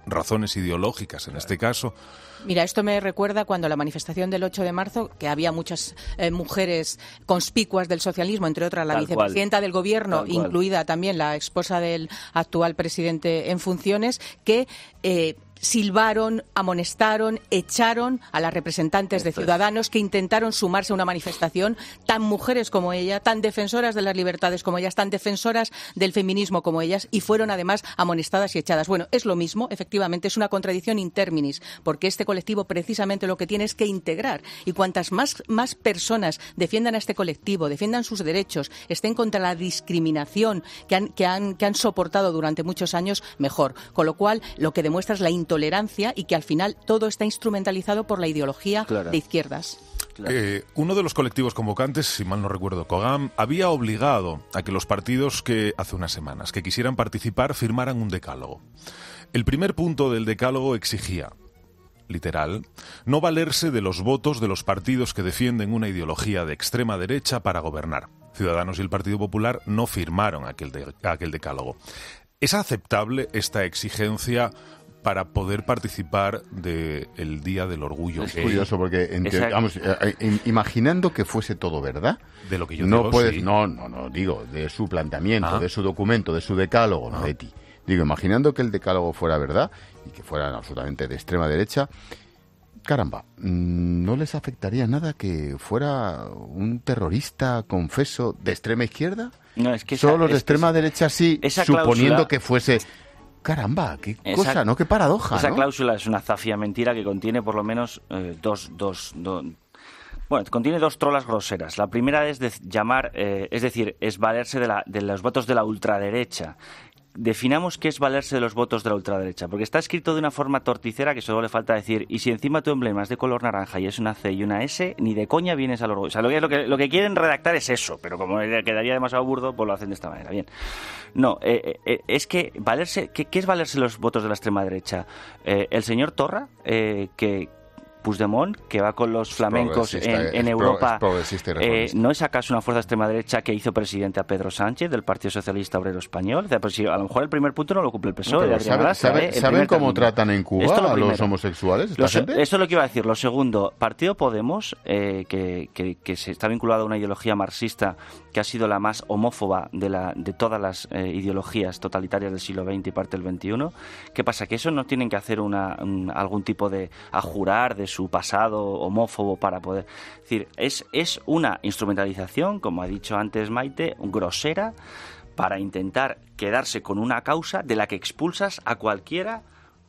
razones ideológicas en este caso. Mira, esto me recuerda cuando la manifestación del ocho de marzo, que había muchas eh, mujeres conspicuas del socialismo, entre otras la Tal vicepresidenta cual. del Gobierno, Tal cual. incluida también la esposa del actual presidente en funciones, que eh, silbaron, amonestaron, echaron a las representantes de Ciudadanos que intentaron sumarse a una manifestación, tan mujeres como ella, tan defensoras de las libertades como ellas, tan defensoras del feminismo como ellas, y fueron además amonestadas y echadas. Bueno, es lo mismo, efectivamente, es una contradicción in terminis, porque este colectivo precisamente lo que tiene es que integrar, y cuantas más, más personas defiendan a este colectivo, defiendan sus derechos, estén contra la discriminación que han, que han, que han soportado durante muchos años, mejor. Con lo cual, lo que demuestra es la intolerancia y que al final todo está instrumentalizado por la ideología claro. de izquierdas. Claro. Eh, uno de los colectivos convocantes, si mal no recuerdo, COGAM, había obligado a que los partidos que hace unas semanas que quisieran participar firmaran un decálogo. El primer punto del decálogo exigía, literal, no valerse de los votos de los partidos que defienden una ideología de extrema derecha para gobernar. Ciudadanos y el Partido Popular no firmaron aquel, de, aquel decálogo. ¿Es aceptable esta exigencia para poder participar del Día del Orgullo es gay? Es curioso porque, ente, vamos, eh, imaginando que fuese todo verdad, de lo que yo no digo, puedes, sí. no, no, no, digo, de su planteamiento, ah. de su documento, de su decálogo, ah. no de ti. Digo, imaginando que el decálogo fuera verdad y que fueran absolutamente de extrema derecha, caramba, ¿no les afectaría nada que fuera un terrorista confeso de extrema izquierda? No, es que solo esa, los de es extrema que derecha sí, suponiendo cláusula... que fuese... Caramba, qué esa, cosa, ¿no? Qué paradoja, Esa ¿no? cláusula es una zafia mentira que contiene por lo menos eh, dos, dos, dos... Bueno, contiene dos trolas groseras. La primera es de llamar, eh, es decir, es valerse de, la, de los votos de la ultraderecha. Definamos qué es valerse de los votos de la ultraderecha, porque está escrito de una forma torticera que solo le falta decir, y si encima tu emblema es de color naranja y es una C y una S, ni de coña vienes al orgullo. O sea, lo que, lo que, lo que quieren redactar es eso, pero como quedaría demasiado burdo, pues lo hacen de esta manera. Bien. No, eh, eh, es que valerse, ¿qué, qué es valerse los votos de la extrema derecha? Eh, el señor Torra, eh, que... Puigdemont, que va con los flamencos en, en Europa, eh, ¿no es acaso una fuerza extrema derecha que hizo presidente a Pedro Sánchez del Partido Socialista Obrero Español? O sea, pues si a lo mejor el primer punto no lo cumple el P S O E. No, ¿Saben, ¿sabe, ¿saben cómo tratan en Cuba a los homosexuales? ¿Esta Los, gente? Esto es lo que iba a decir. Lo segundo, Partido Podemos, eh, que, que, que se está vinculado a una ideología marxista que ha sido la más homófoba de, la, de todas las eh, ideologías totalitarias del siglo veinte y parte del veintiuno. ¿Qué pasa? ¿Que eso no tienen que hacer una, un, algún tipo de ajurar de su pasado homófobo para poder... Es decir, es, es una instrumentalización, como ha dicho antes Maite, grosera, para intentar quedarse con una causa de la que expulsas a cualquiera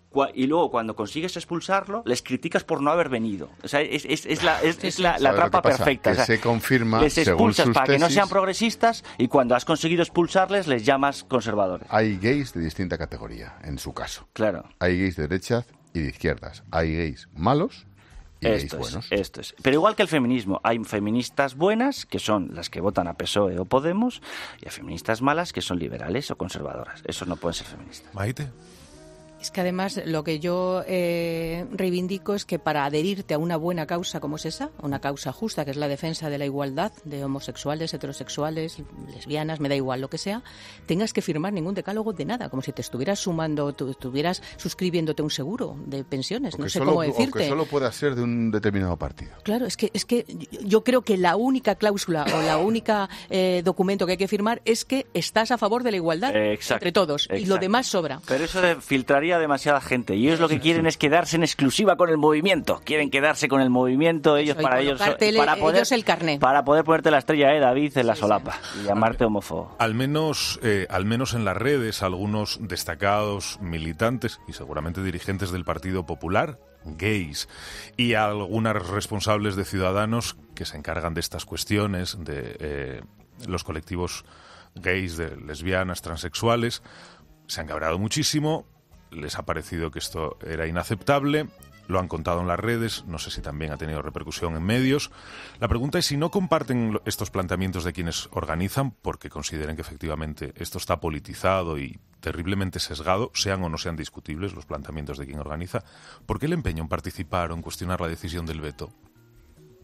y luego cuando consigues expulsarlo les criticas por no haber venido. O sea, es, es, es la, es, es la, la trampa perfecta. Que o sea, se confirma, les expulsas según sus para tesis, que no sean progresistas y cuando has conseguido expulsarles les llamas conservadores. Hay gays de distinta categoría, en su caso. Claro. Hay gays de derechas y de izquierdas. Hay gays malos y esto gays es, buenos. Esto es. Pero igual que el feminismo, hay feministas buenas, que son las que votan a P S O E o Podemos, y hay feministas malas, que son liberales o conservadoras. Esos no pueden ser feministas. Maite. Es que además lo que yo eh, reivindico es que para adherirte a una buena causa como es esa, una causa justa, que es la defensa de la igualdad de homosexuales, heterosexuales, lesbianas, me da igual lo que sea, tengas que firmar ningún decálogo de nada, como si te estuvieras sumando, tú estuvieras suscribiéndote un seguro de pensiones, no sé solo, cómo decirte. O que solo pueda ser de un determinado partido. Claro, es que, es que yo creo que la única cláusula o la única eh, documento que hay que firmar es que estás a favor de la igualdad eh, exacto, entre todos, exacto. Y lo demás sobra. Pero eso filtraría a demasiada gente y ellos lo que quieren es quedarse en exclusiva con el movimiento, quieren quedarse con el movimiento ellos Eso, para ellos el, para poder ellos el carné. para poder ponerte la estrella de David en la sí, solapa sí. y llamarte homófobo. Al menos eh, al menos en las redes algunos destacados militantes y seguramente dirigentes del Partido Popular gays y algunas responsables de Ciudadanos que se encargan de estas cuestiones de eh, los colectivos gays, de lesbianas, transexuales, se han cabreado muchísimo. Les ha parecido que esto era inaceptable, lo han contado en las redes, no sé si también ha tenido repercusión en medios. La pregunta es si no comparten estos planteamientos de quienes organizan, porque consideren que efectivamente esto está politizado y terriblemente sesgado, sean o no sean discutibles los planteamientos de quien organiza. ¿Por qué el empeño en participar o en cuestionar la decisión del veto?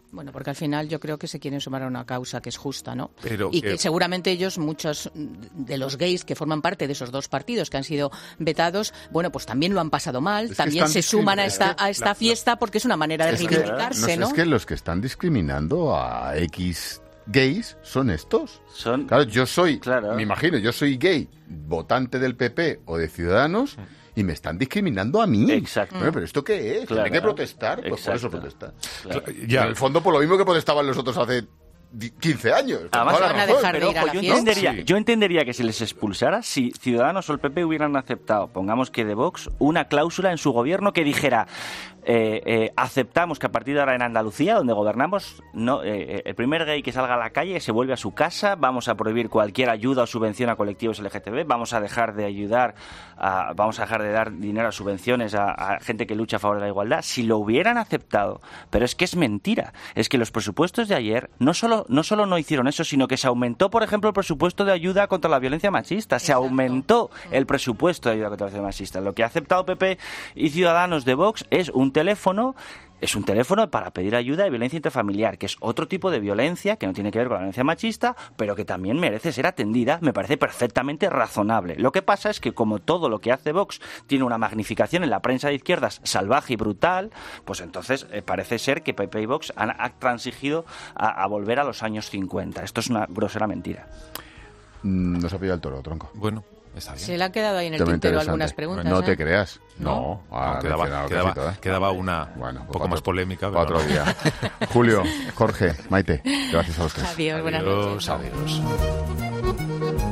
Bueno, porque al final yo creo que se quieren sumar a una causa que es justa, ¿no? Pero y que que seguramente ellos, muchos de los gays que forman parte de esos dos partidos que han sido vetados, bueno, pues también lo han pasado mal, Es que también están se suman a esta, discriminando. a esta La- la- fiesta porque es una manera de Es que, reivindicarse, no ¿no? sé, es que los que están discriminando a X gays son estos. Son, claro, yo soy, claro. me imagino, yo soy gay, votante del P P o de Ciudadanos, y me están discriminando a mí. Exacto. Bueno, pero ¿esto qué es? Claro. ¿Tiene que protestar? Pues por Exacto. eso protesta. Claro. Ya. En el fondo, por lo mismo que protestaban los otros hace di- quince años. con Además, toda la van a razón. dejar de Pero, ir a ojo, la yo fiesta. entendería- entendería, yo entendería que se les expulsara si Ciudadanos o el P P hubieran aceptado, pongamos que de Vox, una cláusula en su gobierno que dijera eh, eh, aceptamos que a partir de ahora en Andalucía, donde gobernamos, no eh, el primer gay que salga a la calle se vuelve a su casa, vamos a prohibir cualquier ayuda o subvención a colectivos L G T B, vamos a dejar de ayudar, a, vamos a dejar de dar dinero a subvenciones a, a gente que lucha a favor de la igualdad. Si lo hubieran aceptado, pero es que es mentira, es que los presupuestos de ayer no solo, no solo no hicieron eso, sino que se aumentó, por ejemplo, el presupuesto de ayuda contra la violencia machista. Se aumentó el presupuesto de ayuda contra la violencia machista. Lo que ha aceptado P P y Ciudadanos de Vox es un teléfono es un teléfono para pedir ayuda de violencia intrafamiliar, que es otro tipo de violencia que no tiene que ver con la violencia machista, pero que también merece ser atendida, me parece perfectamente razonable. Lo que pasa es que como todo lo que hace Vox tiene una magnificación en la prensa de izquierdas salvaje y brutal, pues entonces eh, parece ser que P P y Vox han, han transigido a, a volver a los años cincuenta. Esto es una grosera mentira. Mm, Nos ha pillado el toro, tronco. Bueno, está bien. Se le han quedado ahí en el Tema tintero interesante. algunas preguntas. No ¿eh? te creas. No, ¿No? ha No, quedaba, mencionado quedaba, casi todas. quedaba una Bueno, un pues poco para más otro- polémica. para pero otro no. día. Julio, Jorge, Maite, gracias a los tres. Adiós, buenas Adiós, noches. adiós.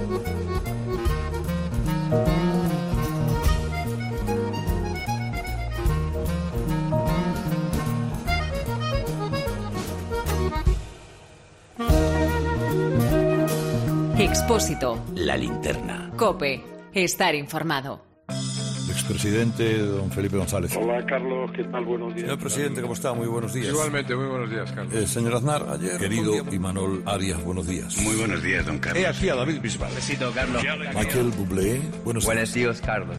Expósito. La linterna. Cope. Estar informado. Expresidente don Felipe González. Hola, Carlos, ¿qué tal? Buenos días. Señor presidente, ¿cómo está? Muy buenos días. Igualmente, muy buenos días, Carlos. Eh, señor Aznar, ayer... Querido Imanol Arias, buenos días. Muy buenos días, don Carlos. He aquí a David Bisbal. Besito, Carlos. Michael Bublé, buenos días. Buenos días, Carlos.